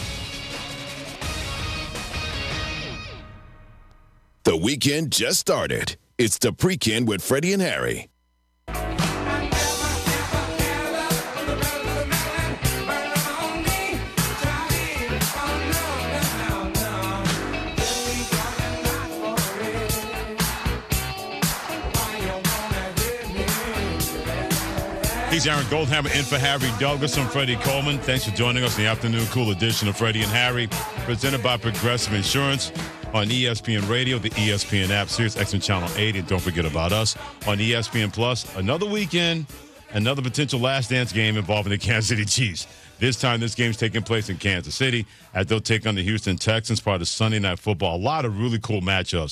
Speaker 9: The weekend just started. It's the Pre-Kin with Freddie and Harry.
Speaker 10: He's Aaron Goldhammer in for Harry Douglas. I'm Freddie Coleman. Thanks for joining us in the afternoon cool edition of Freddie and Harry, presented by Progressive Insurance on E S P N Radio, the E S P N app, Sirius X M Channel eighty. And don't forget about us on E S P N Plus. Another weekend, another potential last dance game involving the Kansas City Chiefs. This time, this game's taking place in Kansas City as they'll take on the Houston Texans, part of Sunday Night Football. A lot of really cool matchups.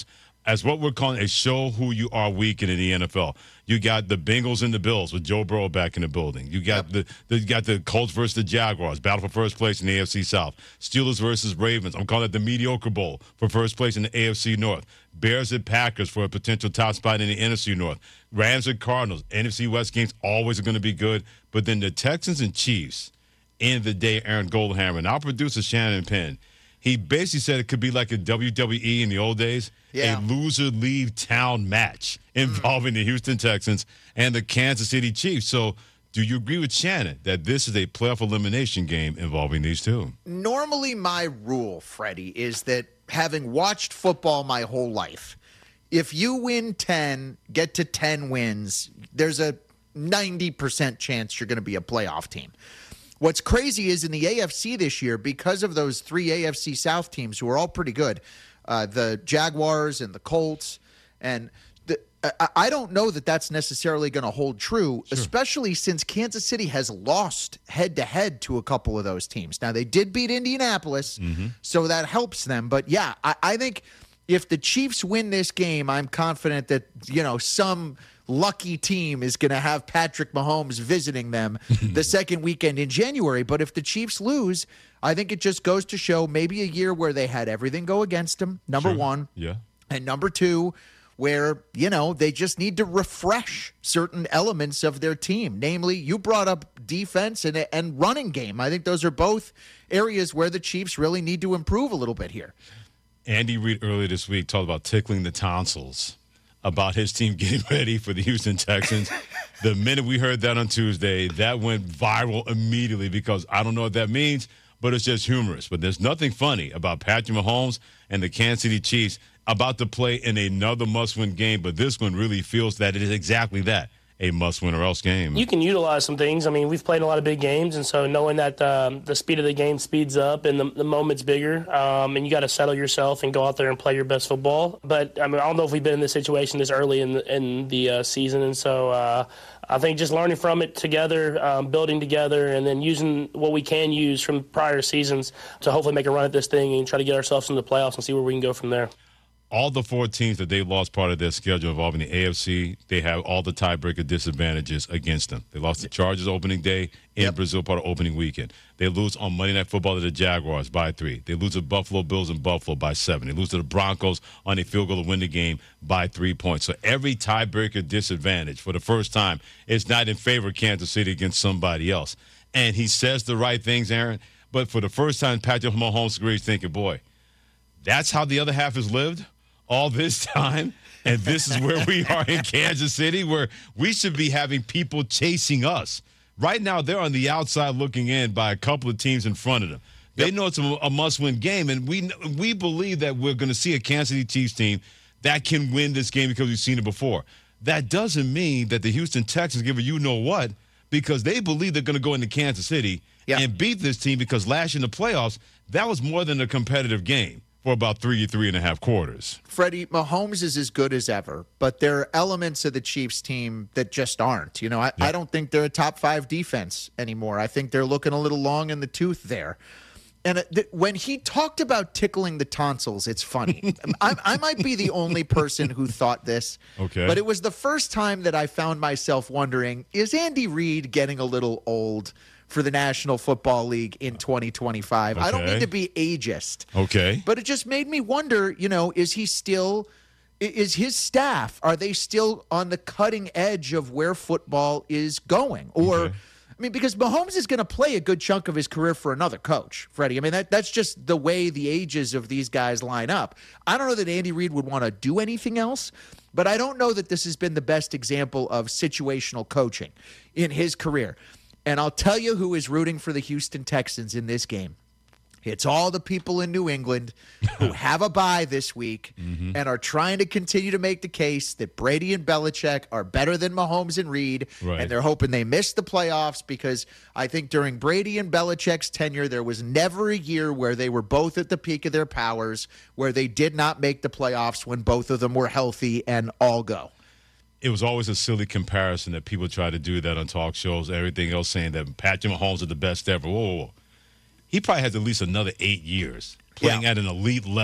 Speaker 10: as what we're calling a show who you are weekend in the N F L. You got the Bengals and the Bills with Joe Burrow back in the building. You got yep. the, the you got the Colts versus the Jaguars, battle for first place in the A F C South. Steelers versus Ravens. I'm calling it the mediocre bowl for first place in the A F C North. Bears and Packers for a potential top spot in the N F C North. Rams and Cardinals. N F C West games always are going to be good. But then the Texans and Chiefs. End of the day, Aaron Goldhammer. And our producer, Shannon Penn, he basically said it could be like a W W E in the old days, yeah. a loser leave town match involving mm. the Houston Texans and the Kansas City Chiefs. So do you agree with Shannon that this is a playoff elimination game involving these two?
Speaker 13: Normally my rule, Freddie, is that having watched football my whole life, if you win ten, get to ten wins, there's a ninety percent chance you're going to be a playoff team. What's crazy is in the A F C this year, because of those three A F C South teams who are all pretty good, uh, the Jaguars and the Colts, and the, I, I don't know that that's necessarily going to hold true, sure. especially since Kansas City has lost head-to-head to a couple of those teams. Now, they did beat Indianapolis, mm-hmm. so that helps them. But, yeah, I, I think if the Chiefs win this game, I'm confident that, you know, some – lucky team is going to have Patrick Mahomes visiting them the second weekend in January. But if the Chiefs lose, I think it just goes to show maybe a year where they had everything go against them, number
Speaker 10: sure.
Speaker 13: one.
Speaker 10: Yeah.
Speaker 13: And number two, where, you know, they just need to refresh certain elements of their team. Namely, you brought up defense and, and running game. I think those are both areas where the Chiefs really need to improve a little bit here.
Speaker 10: Andy Reid earlier this week talked about tickling the tonsils about his team getting ready for the Houston Texans. The minute we heard that on Tuesday, that went viral immediately because I don't know what that means, but it's just humorous. But there's nothing funny about Patrick Mahomes and the Kansas City Chiefs about to play in another must-win game, but this one really feels that it is exactly that, a must-win-or-else game.
Speaker 1: You can utilize some things. I mean, we've played a lot of big games, and so knowing that um, the speed of the game speeds up and the, the moment's bigger, um, and you got to settle yourself and go out there and play your best football. But, I mean, I don't know if we've been in this situation this early in the, in the uh, season, and so uh, I think just learning from it together, um, building together, and then using what we can use from prior seasons to hopefully make a run at this thing and try to get ourselves into the playoffs and see where we can go from there.
Speaker 10: All the four teams that they lost part of their schedule involving the A F C, they have all the tiebreaker disadvantages against them. They lost the Chargers opening day in yep. Brazil, part of opening weekend. They lose on Monday Night Football to the Jaguars by three. They lose to Buffalo Bills in Buffalo by seven. They lose to the Broncos on a field goal to win the game by three points. So every tiebreaker disadvantage for the first time is not in favor of Kansas City against somebody else. And he says the right things, Aaron, but for the first time, Patrick Mahomes agrees thinking, boy, that's how the other half has lived all this time, and this is where we are in Kansas City, where we should be having people chasing us. Right now, they're on the outside looking in by a couple of teams in front of them. They yep. know it's a, a must-win game, and we we believe that we're going to see a Kansas City Chiefs team that can win this game because we've seen it before. That doesn't mean that the Houston Texans give a you-know-what, because they believe they're going to go into Kansas City yep. and beat this team, because last year in the playoffs, that was more than a competitive game for about three, three and a half quarters.
Speaker 13: Freddie, Mahomes is as good as ever, but there are elements of the Chiefs team that just aren't. You know, I, yeah. I don't think they're a top five defense anymore. I think they're looking a little long in the tooth there. And uh, th- when he talked about tickling the tonsils, it's funny. I, I might be the only person who thought this,
Speaker 10: okay.
Speaker 13: but it was the first time that I found myself wondering, is Andy Reid getting a little old for the National Football League in twenty twenty-five? Okay. I don't mean to be ageist.
Speaker 10: Okay.
Speaker 13: But it just made me wonder, you know, is he still, is his staff, are they still on the cutting edge of where football is going? Or, okay. I mean, because Mahomes is going to play a good chunk of his career for another coach, Freddie. I mean, that that's just the way the ages of these guys line up. I don't know that Andy Reid would want to do anything else, but I don't know that this has been the best example of situational coaching in his career. And I'll tell you who is rooting for the Houston Texans in this game. It's all the people in New England who have a bye this week mm-hmm. and are trying to continue to make the case that Brady and Belichick are better than Mahomes and Reid,
Speaker 10: right.
Speaker 13: and they're hoping they miss the playoffs, because I think during Brady and Belichick's tenure, there was never a year where they were both at the peak of their powers, where they did not make the playoffs when both of them were healthy and all go.
Speaker 10: It was always a silly comparison that people try to do that on talk shows, everything else, saying that Patrick Mahomes is the best ever. Whoa, whoa, whoa. He probably has at least another eight years playing
Speaker 13: yeah.
Speaker 10: at an elite level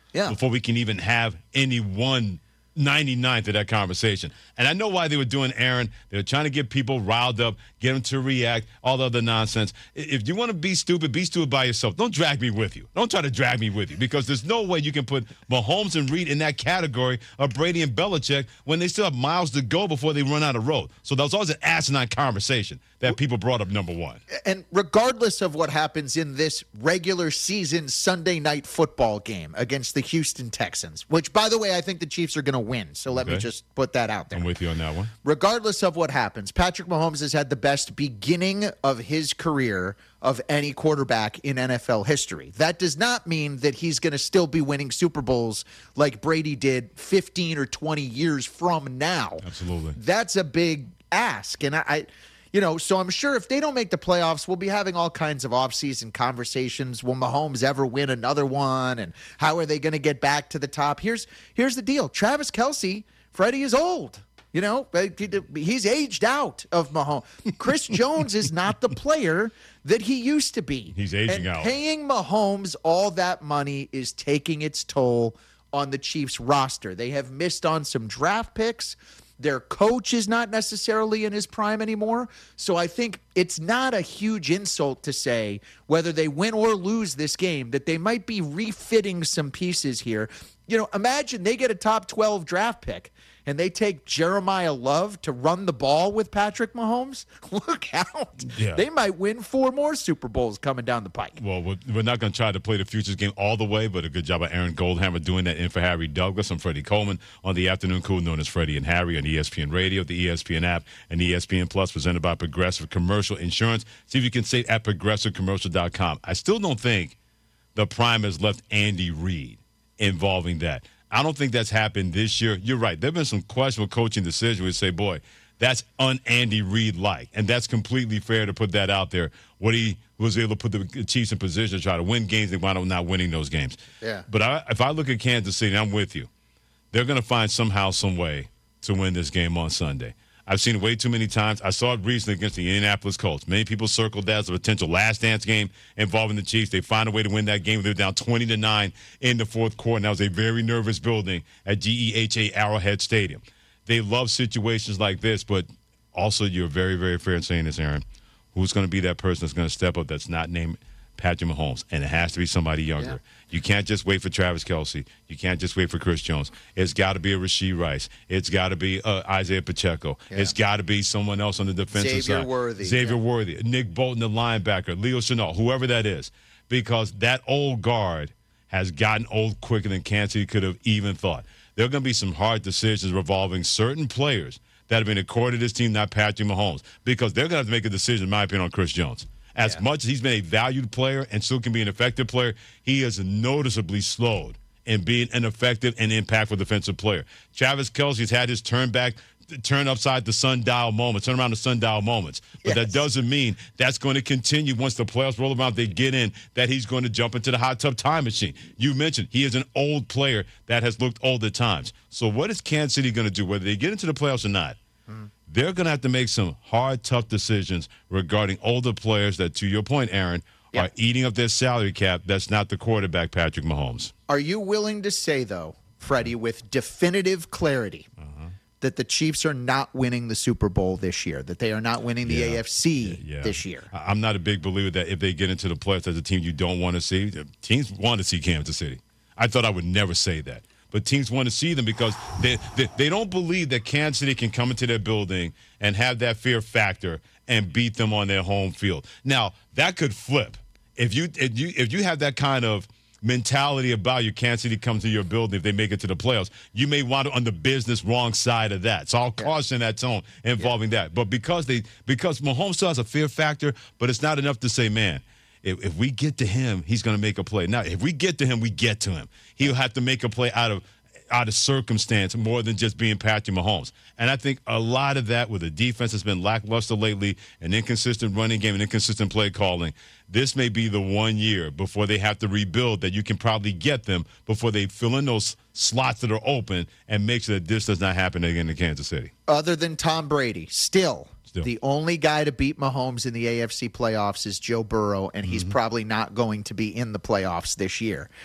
Speaker 13: Yeah.
Speaker 10: before we can even have any one ninety-ninth of that conversation. And I know why they were doing Aaron. They were trying to get people riled up, get them to react, all the other nonsense. If you want to be stupid, be stupid by yourself. Don't drag me with you. Don't try to drag me with you, because there's no way you can put Mahomes and Reed in that category of Brady and Belichick when they still have miles to go before they run out of road. So that was always an asinine conversation that people brought up, number one.
Speaker 13: And regardless of what happens in this regular season Sunday night football game against the Houston Texans, which, by the way, I think the Chiefs are going to win. So let me
Speaker 10: Okay.
Speaker 13: just put that out there.
Speaker 10: I'm with you on that one.
Speaker 13: Regardless of what happens, Patrick Mahomes has had the best beginning of his career of any quarterback in N F L history. That does not mean that he's going to still be winning Super Bowls like Brady did fifteen or twenty years from now.
Speaker 10: Absolutely.
Speaker 13: That's a big ask. And I, I you know, so I'm sure if they don't make the playoffs, we'll be having all kinds of offseason conversations. Will Mahomes ever win another one? And how are they going to get back to the top? Here's here's the deal. Travis Kelce, Freddie, is old. You know, he's aged out of Mahomes. Chris Jones is not the player that he used to be.
Speaker 10: He's aging
Speaker 13: and
Speaker 10: out.
Speaker 13: Paying Mahomes all that money is taking its toll on the Chiefs roster. They have missed on some draft picks. Their coach is not necessarily in his prime anymore. So I think it's not a huge insult to say, whether they win or lose this game, that they might be refitting some pieces here. You know, imagine they get a top twelve draft pick and they take Jeremiah Love to run the ball with Patrick Mahomes. Look out.
Speaker 10: Yeah.
Speaker 13: They might win four more Super Bowls coming down the pike.
Speaker 10: Well, we're we're not going to try to play the futures game all the way, but a good job by Aaron Goldhammer doing that in for Harry Douglas. I'm Freddie Coleman on the Afternoon Cool, known as Freddie and Harry on E S P N Radio, the E S P N app, and E S P N Plus, presented by Progressive Commercial Insurance. See if you can save at progressive commercial dot com. I still don't think the prime has left Andy Reid involving that. I don't think that's happened this year. You're right. There have been some questionable coaching decisions where you say, boy, that's un-Andy Reid-like. And that's completely fair to put that out there. What he was able to put the Chiefs in position to try to win games, they wound up not winning those games.
Speaker 13: Yeah.
Speaker 10: But I, if I look at Kansas City, I'm with you. They're going to find somehow, some way to win this game on Sunday. I've seen it way too many times. I saw it recently against the Indianapolis Colts. Many people circled that as a potential last dance game involving the Chiefs. They find a way to win that game. They were down twenty to nine in the fourth quarter, and that was a very nervous building at G E H A Arrowhead Stadium. They love situations like this, but also you're very, very fair in saying this, Aaron. Who's going to be that person that's going to step up that's not named Patrick Mahomes? And it has to be somebody younger. Yeah. You can't just wait for Travis Kelce. You can't just wait for Chris Jones. It's got to be a Rasheed Rice. It's got to be uh, Isaiah Pacheco. Yeah. It's got to be someone else on the defensive
Speaker 13: Xavier
Speaker 10: side.
Speaker 13: Xavier Worthy.
Speaker 10: Xavier
Speaker 13: yeah.
Speaker 10: Worthy. Nick Bolton, the linebacker. Leo Chenal, whoever that is. Because that old guard has gotten old quicker than Kansas City could have even thought. There are going to be some hard decisions revolving certain players that have been a core to this team, not Patrick Mahomes. Because they're going to have to make a decision, in my opinion, on Chris Jones. As yeah. much as he's been a valued player and still can be an effective player, he has noticeably slowed in being an effective and impactful defensive player. Travis Kelce's had his turn back, turn upside the sundial moments, turn around the sundial moments. But yes. that doesn't mean that's going to continue once the playoffs roll around, they get in, that he's going to jump into the hot tub time machine. You mentioned he is an old player that has looked old at times. So what is Kansas City going to do, whether they get into the playoffs or not? Hmm. They're going to have to make some hard, tough decisions regarding older players that, to your point, Aaron, yeah. are eating up their salary cap. That's not the quarterback, Patrick Mahomes.
Speaker 13: Are you willing to say, though, Freddie, with definitive clarity, uh-huh. that the Chiefs are not winning the Super Bowl this year, that they are not winning the yeah. A F C yeah, yeah. this year?
Speaker 10: I'm not a big believer that if they get into the playoffs as a team you don't want to see, teams want to see Kansas City. I thought I would never say that. But teams want to see them because they, they they don't believe that Kansas City can come into their building and have that fear factor and beat them on their home field. Now, that could flip. If you if you if you have that kind of mentality about your Kansas City comes to your building, if they make it to the playoffs, you may want to on the business wrong side of that. So I'll caution that tone involving yeah. that. But because they because Mahomes still has a fear factor, but it's not enough to say, man, If, if we get to him, he's going to make a play. Now, if we get to him, we get to him. He'll have to make a play out of out of circumstance more than just being Patrick Mahomes. And I think a lot of that with the defense has been lackluster lately, an inconsistent running game, an inconsistent play calling. This may be the one year before they have to rebuild that you can probably get them before they fill in those slots that are open and make sure that this does not happen again in Kansas City.
Speaker 13: Other than Tom Brady, still –
Speaker 10: Still.
Speaker 13: The only guy to beat Mahomes in the A F C playoffs is Joe Burrow, and he's mm-hmm. probably not going to be in the playoffs this year.
Speaker 10: No.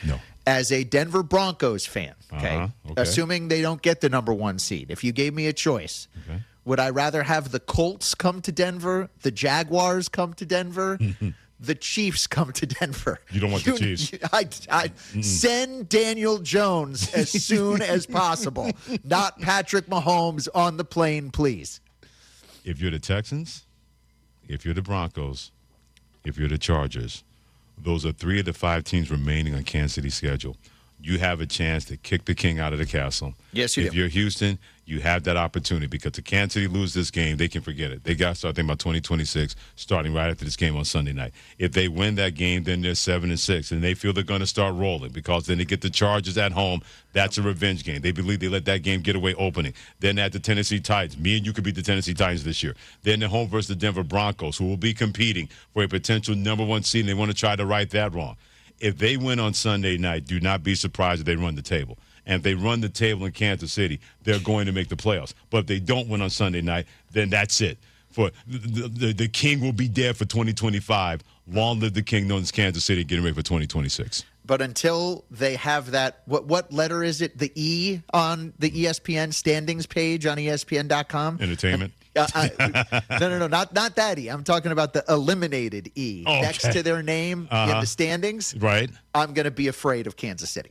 Speaker 13: as a Denver Broncos fan, okay,
Speaker 10: Uh-huh, okay.
Speaker 13: assuming they don't get the number one seed, if you gave me a choice,
Speaker 10: Okay.
Speaker 13: would I rather have the Colts come to Denver, the Jaguars come to Denver, the Chiefs come to Denver?
Speaker 10: You don't want the Chiefs.
Speaker 13: you- I, I send Daniel Jones as soon as possible, not Patrick Mahomes on the plane, please.
Speaker 10: If you're the Texans, if you're the Broncos, if you're the Chargers, those are three of the five teams remaining on Kansas City's schedule. You have a chance to kick the king out of the castle.
Speaker 13: Yes, you
Speaker 10: if
Speaker 13: do.
Speaker 10: you're Houston, you have that opportunity because if Kansas City lose this game, they can forget it. They got to start thinking about twenty twenty-six, starting right after this game on Sunday night. If they win that game, then they're seven and six, and they feel they're going to start rolling because then they get the Chargers at home. That's a revenge game. They believe they let that game get away opening. Then at the Tennessee Titans, me and you could beat the Tennessee Titans this year. Then they're home versus the Denver Broncos, who will be competing for a potential number one seed, and they want to try to right that wrong. If they win on Sunday night, do not be surprised if they run the table. And if they run the table in Kansas City, they're going to make the playoffs. But if they don't win on Sunday night, then that's it. For the, the, the king will be there for twenty twenty-five. Long live the king, known as Kansas City, getting ready for twenty twenty-six.
Speaker 13: But until they have that, what what letter is it? The E on the E S P N standings page on E S P N dot com?
Speaker 10: Entertainment?
Speaker 13: Uh, I, no, no, no, not not that E. I'm talking about the eliminated E
Speaker 10: Oh,
Speaker 13: next
Speaker 10: okay.
Speaker 13: to their name in
Speaker 10: Uh-huh.
Speaker 13: the standings.
Speaker 10: Right.
Speaker 13: I'm going to be afraid of Kansas City.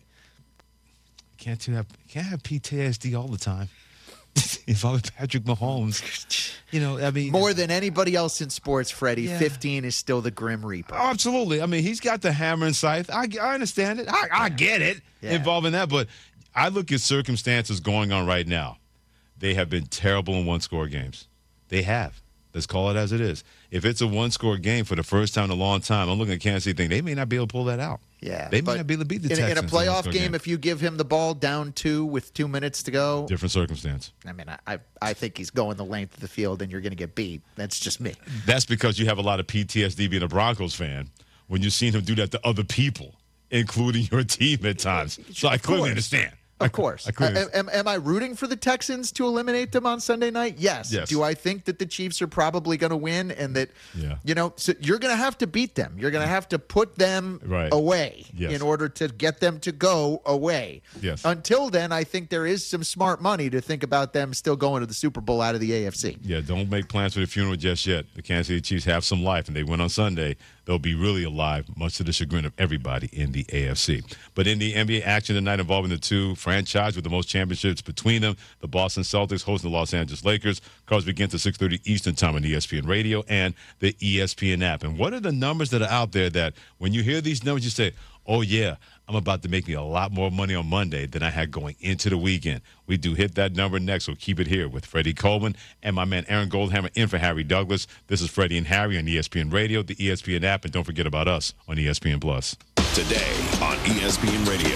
Speaker 10: Can't you have can't have P T S D all the time? If I was Patrick Mahomes, you know, I mean,
Speaker 13: More than anybody else in sports, Freddie,
Speaker 10: Yeah.
Speaker 13: fifteen is still the Grim Reaper.
Speaker 10: Oh, absolutely. I mean, he's got the hammer and scythe. I, I understand it. I, I get it
Speaker 13: Yeah.
Speaker 10: involving that. But I look at circumstances going on right now. They have been terrible in one-score games. They have. Let's call it as it is. If it's a one-score game for the first time in a long time, I'm looking at Kansas City thinking they may not be able to pull that out.
Speaker 13: Yeah,
Speaker 10: They may
Speaker 13: but
Speaker 10: not be able to beat the
Speaker 13: in, a-
Speaker 10: Texans
Speaker 13: in a playoff
Speaker 10: one-score
Speaker 13: game, if you give him the ball down two with two minutes to go.
Speaker 10: Different circumstance.
Speaker 13: I mean, I, I I think he's going the length of the field, and you're going to get beat. That's just me.
Speaker 10: That's because you have a lot of P T S D being a Broncos fan when you've seen him do that to other people, including your team at times. So I clearly
Speaker 13: course.
Speaker 10: understand.
Speaker 13: Of course.
Speaker 10: I clearly
Speaker 13: Uh, am, am I rooting for the Texans to eliminate them on Sunday night? Yes.
Speaker 10: Yes.
Speaker 13: Do I think that the Chiefs are probably going to win and that,
Speaker 10: Yeah.
Speaker 13: you know, so you're going to have to beat them. You're going to have to put them
Speaker 10: Right.
Speaker 13: away
Speaker 10: Yes.
Speaker 13: in order to get them to go away.
Speaker 10: Yes.
Speaker 13: Until then, I think there is some smart money to think about them still going to the Super Bowl out of the A F C.
Speaker 10: Yeah, don't make plans for the funeral just yet. The Kansas City Chiefs have some life, and they win on Sunday. They'll be really alive, much to the chagrin of everybody in the A F C. But in the N B A action tonight involving the two franchises with the most championships between them, the Boston Celtics hosting the Los Angeles Lakers. Cards begins at six thirty Eastern Time on E S P N Radio and the E S P N app. And what are the numbers that are out there that when you hear these numbers, you say, oh, yeah, I'm about to make me a lot more money on Monday than I had going into the weekend. We do hit that number next, so keep it here with Freddie Coleman and my man Aaron Goldhammer in for Harry Douglas. This is Freddie and Harry on E S P N Radio, the E S P N app, and don't forget about us on E S P N Plus.
Speaker 9: Today on E S P N Radio.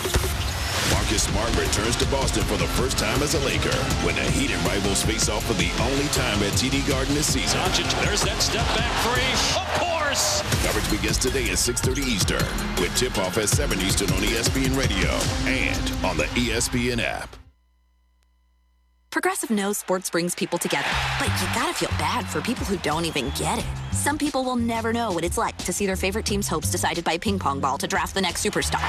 Speaker 9: Marcus Smart returns to Boston for the first time as a Laker when the Heat and rivals face off for the only time at T D Garden this season.
Speaker 12: There's that step back three. Of course.
Speaker 9: Coverage begins today at six thirty Eastern with tip-off at seven Eastern on E S P N Radio and on the E S P N app.
Speaker 16: Progressive knows sports brings people together, but you gotta feel bad for people who don't even get it. Some people will never know what it's like to see their favorite team's hopes decided by a ping pong ball to draft the next superstar.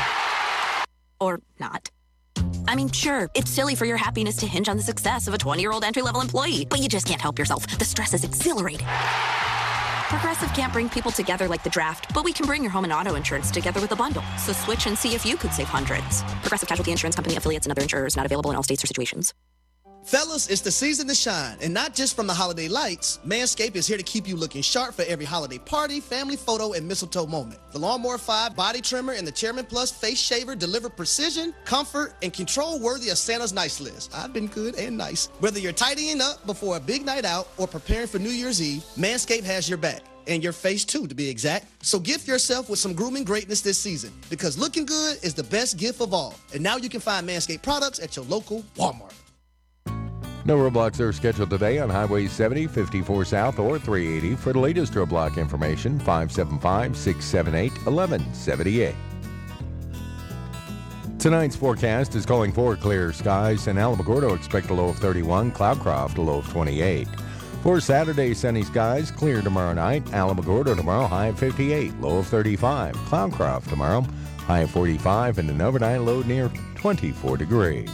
Speaker 16: Or not. I mean, sure, it's silly for your happiness to hinge on the success of a twenty-year-old entry-level employee, but you just can't help yourself. The stress is exhilarating. Progressive can't bring people together like the draft, but we can bring your home and auto insurance together with a bundle. So switch and see if you could save hundreds. Progressive Casualty Insurance Company affiliates and other insurers not available in all states or situations.
Speaker 4: Fellas, it's the season to shine, and not just from the holiday lights. Manscaped is here to keep you looking sharp for every holiday party, family photo, and mistletoe moment. The Lawnmower five body trimmer and the Chairman Plus face shaver deliver precision, comfort, and control worthy of Santa's nice list. I've been good and nice. Whether you're tidying up before a big night out or preparing for New Year's Eve, Manscaped has your back. And your face too, to be exact. So gift yourself with some grooming greatness this season, because looking good is the best gift of all. And now you can find Manscaped products at your local Walmart.
Speaker 2: No roadblocks are scheduled today on Highway seventy, fifty-four South, or three eighty. For the latest roadblock information, five seven five, six seven eight, one one seven eight. Tonight's forecast is calling for clear skies. In Alamogordo, expect a low of thirty-one, Cloudcroft a low of twenty-eight. For Saturday, sunny skies, clear tomorrow night. Alamogordo tomorrow, high of fifty-eight, low of thirty-five. Cloudcroft tomorrow, high of forty-five, and an overnight low near twenty-four degrees.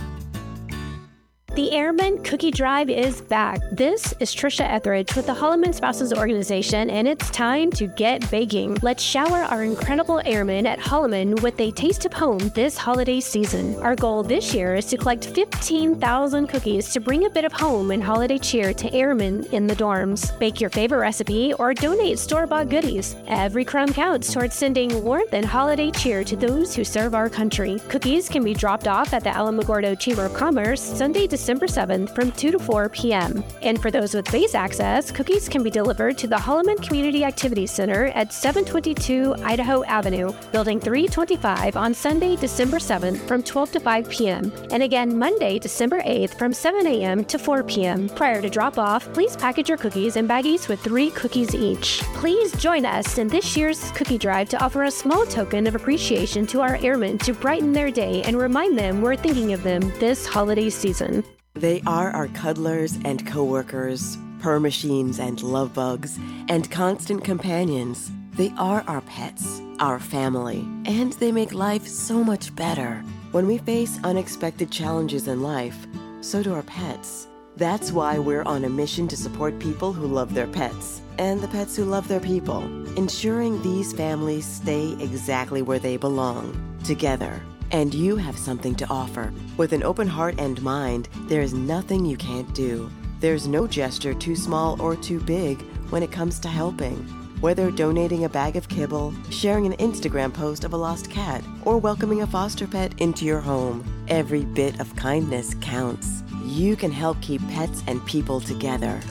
Speaker 5: The Airman Cookie Drive is back. This is Trisha Etheridge with the Holloman Spouses Organization, and it's time to get baking. Let's shower our incredible airmen at Holloman with a taste of home this holiday season. Our goal this year is to collect fifteen thousand cookies to bring a bit of home and holiday cheer to airmen in the dorms. Bake your favorite recipe or donate store-bought goodies. Every crumb counts towards sending warmth and holiday cheer to those who serve our country. Cookies can be dropped off at the Alamogordo Chamber of Commerce Sunday, December seventh from two to four p.m. And for those with base access, cookies can be delivered to the Holloman Community Activities Center at seven twenty-two Idaho Avenue, Building three twenty-five on Sunday, December seventh from twelve to five p.m. and again Monday, December eighth from seven a.m. to four p.m. Prior to drop-off, please package your cookies in baggies with three cookies each. Please join us in this year's cookie drive to offer a small token of appreciation to our airmen to brighten their day and remind them we're thinking of them this holiday season.
Speaker 6: They are our cuddlers and coworkers, purr machines and love bugs, and constant companions. They are our pets, our family, and they make life so much better. When we face unexpected challenges in life, so do our pets. That's why we're on a mission to support people who love their pets and the pets who love their people, ensuring these families stay exactly where they belong, together. And you have something to offer. With an open heart and mind, there is nothing you can't do. There's no gesture too small or too big when it comes to helping. Whether donating a bag of kibble, sharing an Instagram post of a lost cat, or welcoming a foster pet into your home, every bit of kindness counts. You can help keep pets and people together.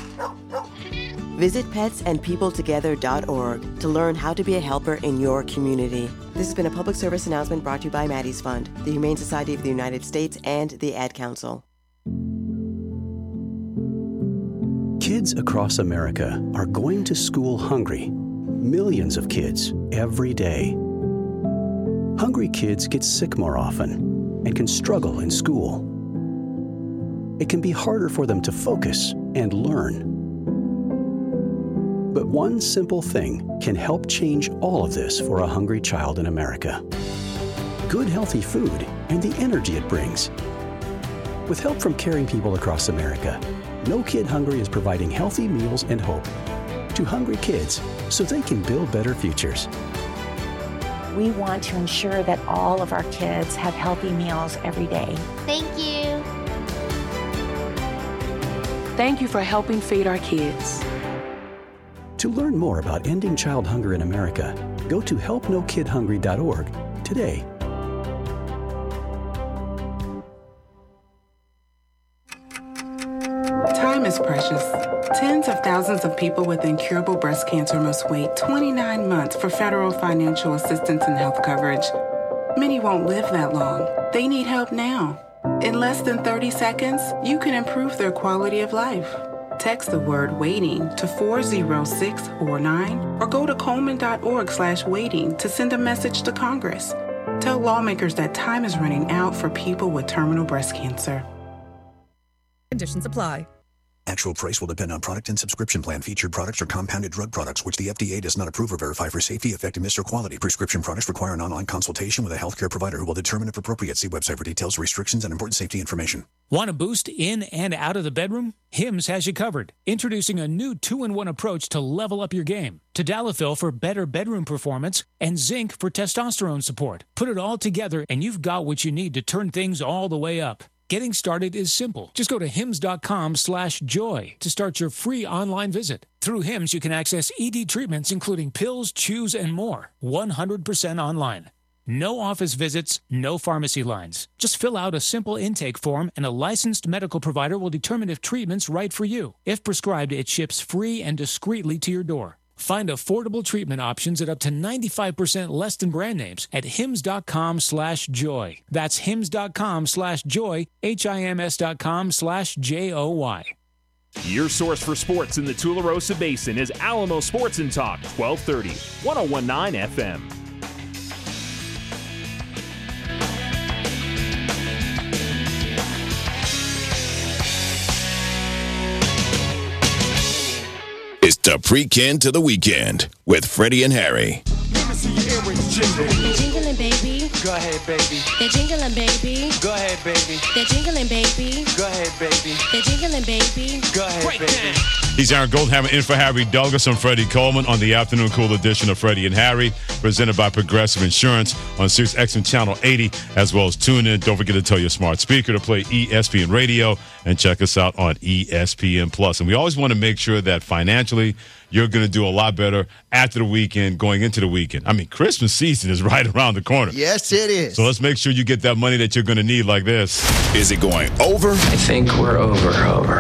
Speaker 6: Visit pets and people together dot org to learn how to be a helper in your community. This has been a public service announcement brought to you by Maddie's Fund, the Humane Society of the United States, and the Ad Council.
Speaker 8: Kids across America are going to school hungry. Millions of kids every day. Hungry kids get sick more often and can struggle in school. It can be harder for them to focus and learn. But one simple thing can help change all of this for a hungry child in America. Good, healthy food and the energy it brings. With help from caring people across America, No Kid Hungry is providing healthy meals and hope to hungry kids so they can build better futures.
Speaker 11: We want to ensure that all of our kids have healthy meals every day.
Speaker 25: Thank you.
Speaker 26: Thank you for helping feed our kids.
Speaker 8: To learn more about ending child hunger in America, go to help no kid hungry dot org today.
Speaker 27: Time is precious. Tens of thousands of people with incurable breast cancer must wait twenty-nine months for federal financial assistance and health coverage. Many won't live that long. They need help now. In less than thirty seconds, you can improve their quality of life. Text the word waiting to four zero six four nine or go to Coleman dot org slash waiting to send a message to Congress. Tell lawmakers that time is running out for people with terminal breast cancer.
Speaker 28: Conditions apply.
Speaker 18: Actual price will depend on product and subscription plan. Featured products are compounded drug products, which the F D A does not approve or verify for safety, effectiveness, or quality. Prescription products require an online consultation with a healthcare provider who will determine if appropriate. See website for details, restrictions, and important safety information.
Speaker 29: Want a boost in and out of the bedroom? Hims has you covered. Introducing a new two in one approach to level up your game. Tadalafil for better bedroom performance and zinc for testosterone support. Put it all together and you've got what you need to turn things all the way up. Getting started is simple. Just go to hims dot com slash joy to start your free online visit. Through Hims, you can access E D treatments, including pills, chews, and more, one hundred percent online. No office visits, no pharmacy lines. Just fill out a simple intake form, and a licensed medical provider will determine if treatment's right for you. If prescribed, it ships free and discreetly to your door. Find affordable treatment options at up to ninety-five percent less than brand names at hims dot com slash joy. That's hims dot com slash joy, H I M S dot com slash J O Y.
Speaker 30: Your source for sports in the Tularosa Basin is Alamo Sports and Talk, twelve thirty, one oh one point nine F M.
Speaker 9: It's the Pre-Kin to the Weekend with Freddie and Harry.
Speaker 12: They're jingling, baby.
Speaker 3: Go ahead, baby.
Speaker 12: They're jingling, baby.
Speaker 3: Go ahead, baby.
Speaker 12: They're jingling, baby.
Speaker 3: Go ahead, baby.
Speaker 12: They're jingling, baby.
Speaker 3: Go ahead, baby.
Speaker 10: He's Aaron Goldhammer in for Harry Douglas. I'm Freddie Coleman on the afternoon cool edition of Freddie and Harry, presented by Progressive Insurance on Sirius X M Channel eighty, as well as tune in. Don't forget to tell your smart speaker to play E S P N Radio and check us out on E S P N Plus. And we always want to make sure that financially you're going to do a lot better after the weekend, going into the weekend. I mean, Christmas season is right around the corner.
Speaker 13: Yes, it is.
Speaker 10: So let's make sure you get that money that you're going to need like this.
Speaker 9: Is it going over?
Speaker 3: I think we're over, over.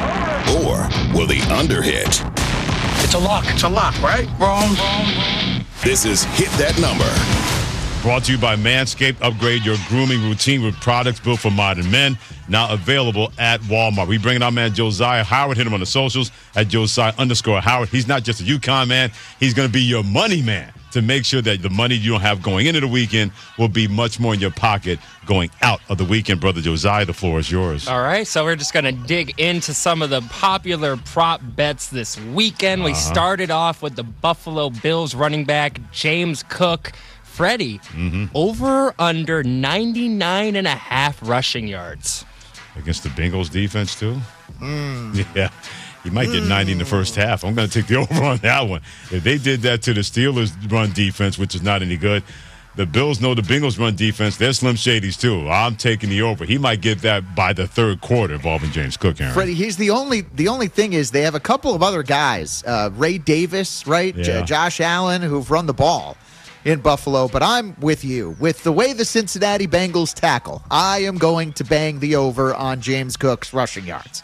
Speaker 9: Or will the under hit?
Speaker 3: It's a lock. It's a lock, right? Wrong. Wrong.
Speaker 9: This is Hit That Number.
Speaker 10: Brought to you by Manscaped. Upgrade your grooming routine with products built for modern men. Now available at Walmart. We bring in our man Josiah Howard. Hit him on the socials at Josiah underscore Howard. He's not just a UConn man. He's going to be your money man to make sure that the money you don't have going into the weekend will be much more in your pocket going out of the weekend. Brother Josiah, the floor is yours.
Speaker 14: All right, so we're just going to dig into some of the popular prop bets this weekend. We
Speaker 10: Uh-huh.
Speaker 14: started off with the Buffalo Bills running back James Cook. Freddie,
Speaker 10: Mm-hmm.
Speaker 14: over under ninety-nine and a half rushing yards.
Speaker 10: Against the Bengals defense, too?
Speaker 14: Mm.
Speaker 10: Yeah. He might get ninety in the first half. I'm going to take the over on that one. If they did that to the Steelers' run defense, which is not any good, the Bills know the Bengals' run defense. They're Slim Shadys, too. I'm taking the over. He might get that by the third quarter involving James Cook, Aaron.
Speaker 13: Freddie, he's the only the only thing is they have a couple of other guys, uh, Ray Davis, right, J-
Speaker 10: Yeah.
Speaker 13: Josh Allen, who've run the ball in Buffalo. But I'm with you. With the way the Cincinnati Bengals tackle, I am going to bang the over on James Cook's rushing yards.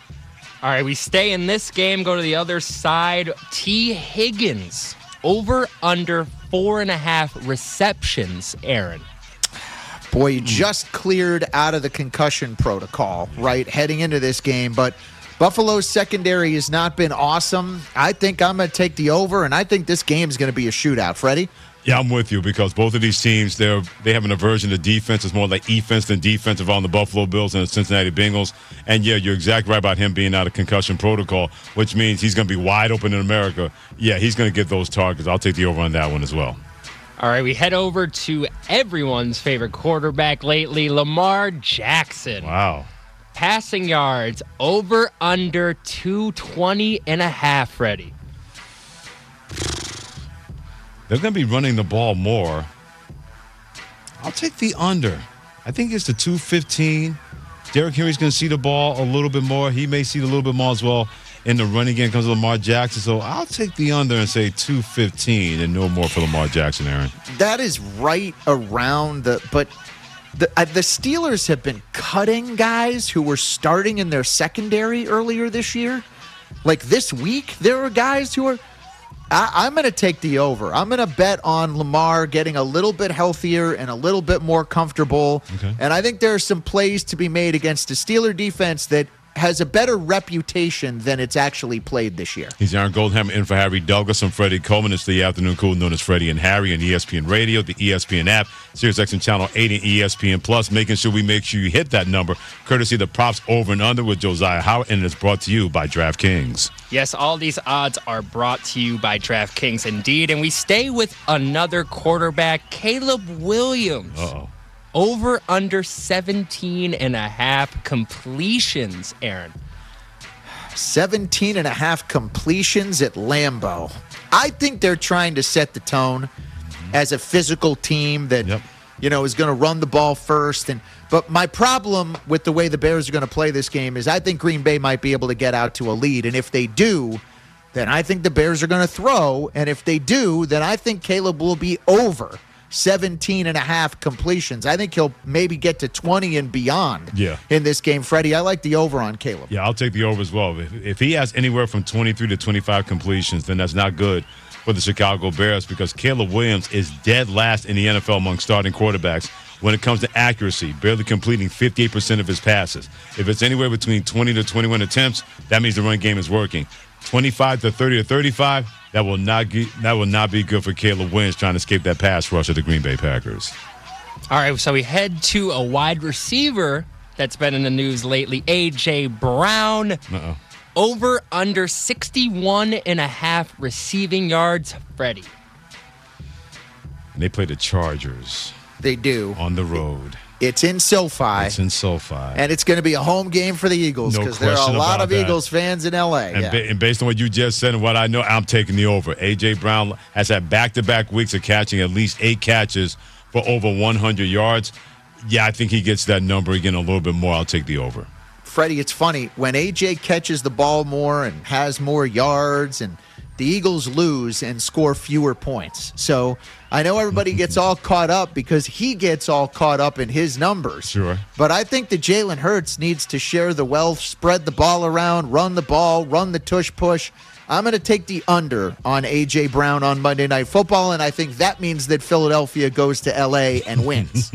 Speaker 14: All right, we stay in this game, go to the other side. T. Higgins, over under four and a half receptions, Aaron.
Speaker 13: Boy, you just cleared out of the concussion protocol, right, heading into this game. But Buffalo's secondary has not been awesome. I think I'm going to take the over, and I think this game is going to be a shootout. Freddie?
Speaker 10: Yeah, I'm with you because both of these teams, they're they have an aversion to defense. It's more like offense than defensive on the Buffalo Bills and the Cincinnati Bengals. And, yeah, you're exactly right about him being out of concussion protocol, which means he's going to be wide open in America. Yeah, he's going to get those targets. I'll take the over on that one as well.
Speaker 14: All right, we head over to everyone's favorite quarterback lately, Lamar Jackson.
Speaker 10: Wow.
Speaker 14: Passing yards, over under two twenty and a half, Freddie.
Speaker 10: They're going to be running the ball more. I'll take the under. I think it's the two fifteen. Derrick Henry's going to see the ball a little bit more. He may see it a little bit more as well in the running game because of Lamar Jackson. So I'll take the under and say two fifteen and no more for Lamar Jackson, Aaron.
Speaker 13: That is right around the – but the, uh, the Steelers have been cutting guys who were starting in their secondary earlier this year. Like this week, there are guys who are – I'm going to take the over. I'm going to bet on Lamar getting a little bit healthier and a little bit more comfortable.
Speaker 10: Okay.
Speaker 13: And I think there are some plays to be made against a Steeler defense that has a better reputation than it's actually played this year.
Speaker 10: He's Aaron Goldhammer in for Harry Douglas. I'm Freddie Coleman. It's the afternoon cool known as Freddie and Harry on E S P N Radio, the E S P N app, Sirius X M Channel eighty, and E S P N Plus, making sure we make sure you hit that number, courtesy of the props over and under with Josiah Howard, and it's brought to you by DraftKings.
Speaker 14: Yes, all these odds are brought to you by DraftKings indeed. And we stay with another quarterback, Caleb Williams.
Speaker 10: Uh-oh.
Speaker 14: Over under seventeen and a half completions, Aaron.
Speaker 13: seventeen and a half completions at Lambeau. I think they're trying to set the tone as a physical team that,
Speaker 10: yep.
Speaker 13: you know, is going to run the ball first. And But my problem with the way the Bears are going to play this game is I think Green Bay might be able to get out to a lead. And if they do, then I think the Bears are going to throw. And if they do, then I think Caleb will be over seventeen and a half completions. I think he'll maybe get to twenty and beyond
Speaker 10: Yeah.
Speaker 13: in this game. Freddie, I like the over on Caleb.
Speaker 10: Yeah, I'll take the over as well. If, if he has anywhere from twenty-three to twenty-five completions, then that's not good for the Chicago Bears because Caleb Williams is dead last in the N F L among starting quarterbacks when it comes to accuracy, barely completing fifty-eight percent of his passes. If it's anywhere between twenty to twenty-one attempts, that means the run game is working. twenty-five to thirty to thirty-five, that will not get, that will not be good for Caleb Williams trying to escape that pass rush of the Green Bay Packers.
Speaker 14: All right, so we head to a wide receiver that's been in the news lately, A J. Brown.
Speaker 10: Uh-oh.
Speaker 14: Over under sixty-one and a half receiving yards, Freddie.
Speaker 10: And they play the Chargers.
Speaker 13: They do.
Speaker 10: On the road.
Speaker 13: It's in SoFi.
Speaker 10: It's in SoFi.
Speaker 13: And it's going to be a home game for the Eagles
Speaker 10: No
Speaker 13: because there are a
Speaker 10: question
Speaker 13: lot
Speaker 10: about
Speaker 13: of
Speaker 10: that.
Speaker 13: Eagles fans in L A.
Speaker 10: And,
Speaker 13: yeah.
Speaker 10: ba- and based on what you just said and what I know, I'm taking the over. A J. Brown has had back-to-back weeks of catching at least eight catches for over one hundred yards. Yeah, I think he gets that number again a little bit more. I'll take the over.
Speaker 13: Freddie, it's funny. When A J catches the ball more and has more yards, and the Eagles lose and score fewer points. So I know everybody gets all caught up because he gets all caught up in his numbers.
Speaker 10: Sure.
Speaker 13: But I think that Jalen Hurts needs to share the wealth, spread the ball around, run the ball, run the tush-push. I'm going to take the under on A J. Brown on Monday Night Football, and I think that means that Philadelphia goes to L A and wins.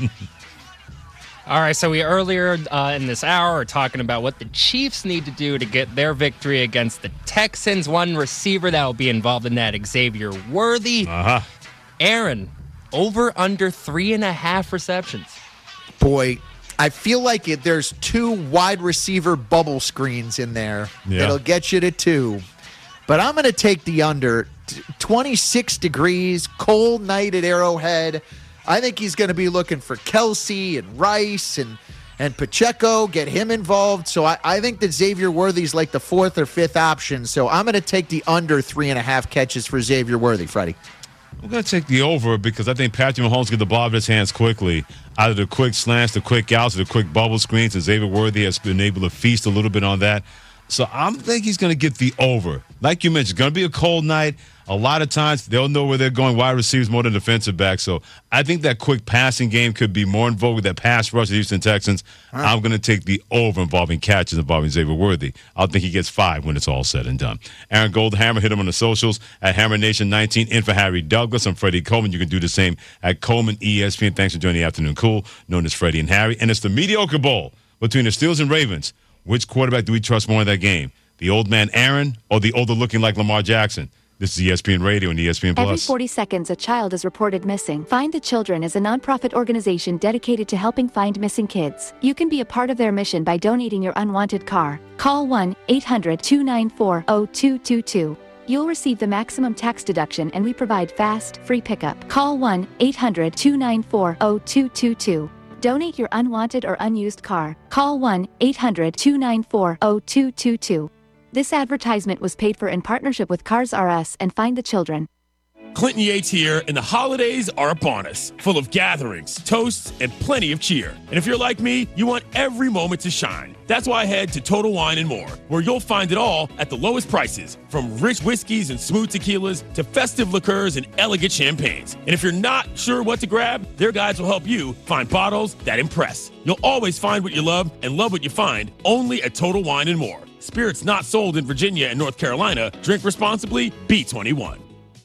Speaker 14: All right, so we earlier uh, in this hour are talking about what the Chiefs need to do to get their victory against the Texans. One receiver that will be involved in that, Xavier Worthy.
Speaker 10: Uh-huh.
Speaker 14: Aaron, over under three and a half receptions.
Speaker 13: Boy, I feel like it, there's two wide receiver bubble screens in there
Speaker 10: Yeah.
Speaker 13: that'll get you to two. But I'm going to take the under. T- twenty-six degrees, cold night at Arrowhead. I think he's going to be looking for Kelsey and Rice and, and Pacheco, get him involved. So I, I think that Xavier Worthy's like the fourth or fifth option. So I'm going to take the under three and a half catches for Xavier Worthy, Freddie.
Speaker 10: I'm going to take the over because I think Patrick Mahomes get the ball out of his hands quickly. Out of the quick slants, the quick outs, the quick bubble screens, and Xavier Worthy has been able to feast a little bit on that. So I think he's going to get the over. Like you mentioned, it's going to be a cold night. A lot of times they'll know where they're going, wide receivers more than defensive backs. So I think that quick passing game could be more involved with that pass rush of the Houston Texans.
Speaker 13: Huh.
Speaker 10: I'm going to take the over involving catches involving Xavier Worthy. I think he gets five when it's all said and done. Aaron Goldhammer, hit him on the socials at Hammer Nation nineteen. In for Harry Douglas, I'm Freddie Coleman. You can do the same at Coleman E S P N. Thanks for joining the Afternoon Cool, known as Freddie and Harry. And it's the mediocre bowl between the Steelers and Ravens. Which quarterback do we trust more in that game? The old man Aaron or the older looking like Lamar Jackson? This is E S P N Radio and E S P N
Speaker 7: Every
Speaker 10: Plus.
Speaker 7: forty seconds, a child is reported missing. Find the Children is a nonprofit organization dedicated to helping find missing kids. You can be a part of their mission by donating your unwanted car. Call one eight hundred two nine four zero two two two. You'll receive the maximum tax deduction and we provide fast, free pickup. Call one eight hundred two nine four zero two two two. Donate your unwanted or unused car. Call one eight hundred two nine four zero two two two. This advertisement was paid for in partnership with Cars R Us and Find the Children.
Speaker 15: Clinton Yates here, and the holidays are upon us, full of gatherings, toasts, and plenty of cheer. And if you're like me, you want every moment to shine. That's why I head to Total Wine and More, where you'll find it all at the lowest prices, from rich whiskeys and smooth tequilas to festive liqueurs and elegant champagnes. And if you're not sure what to grab, their guides will help you find bottles that impress. You'll always find what you love and love what you find only at Total Wine and More. Spirits not sold in Virginia and North Carolina. Drink responsibly. B twenty-one.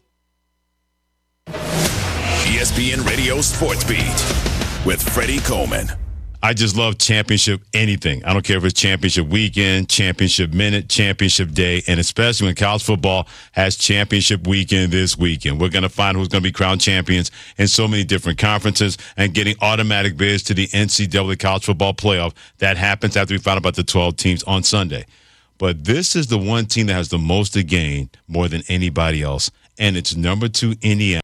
Speaker 9: E S P N Radio Sports Beat with Freddie Coleman.
Speaker 10: I just love championship anything. I don't care if it's championship weekend, championship minute, championship day, and especially when college football has championship weekend this weekend. We're going to find who's going to be crowned champions in so many different conferences and getting automatic bids to the N C double A college football playoff. That happens after we find out about the twelve teams on Sunday. But this is the one team that has the most to gain more than anybody else, and it's number two, Indiana.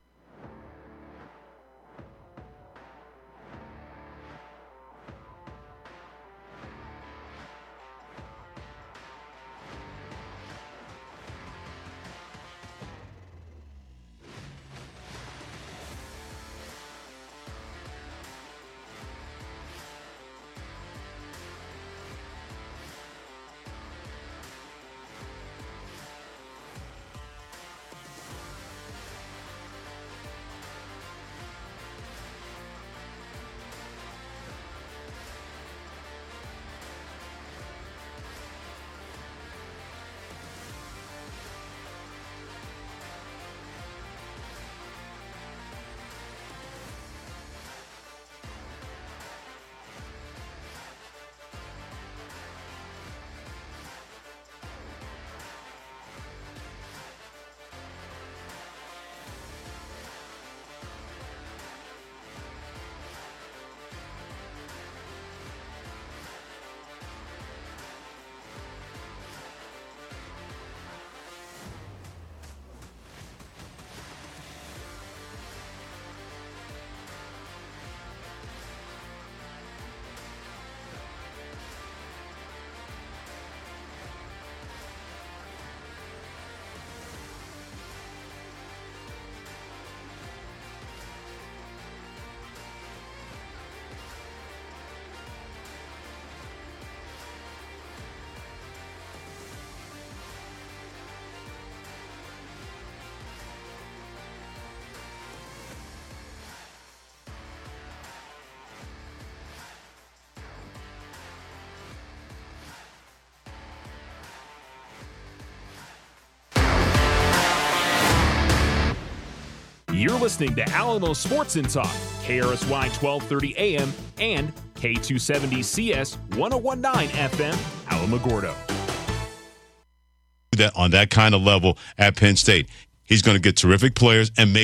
Speaker 30: You're listening to Alamo Sports and Talk, K R S Y twelve thirty A M and K two seventy C S ten nineteen F M, Alamogordo.
Speaker 10: That on that kind of level at Penn State, he's going to get terrific players and make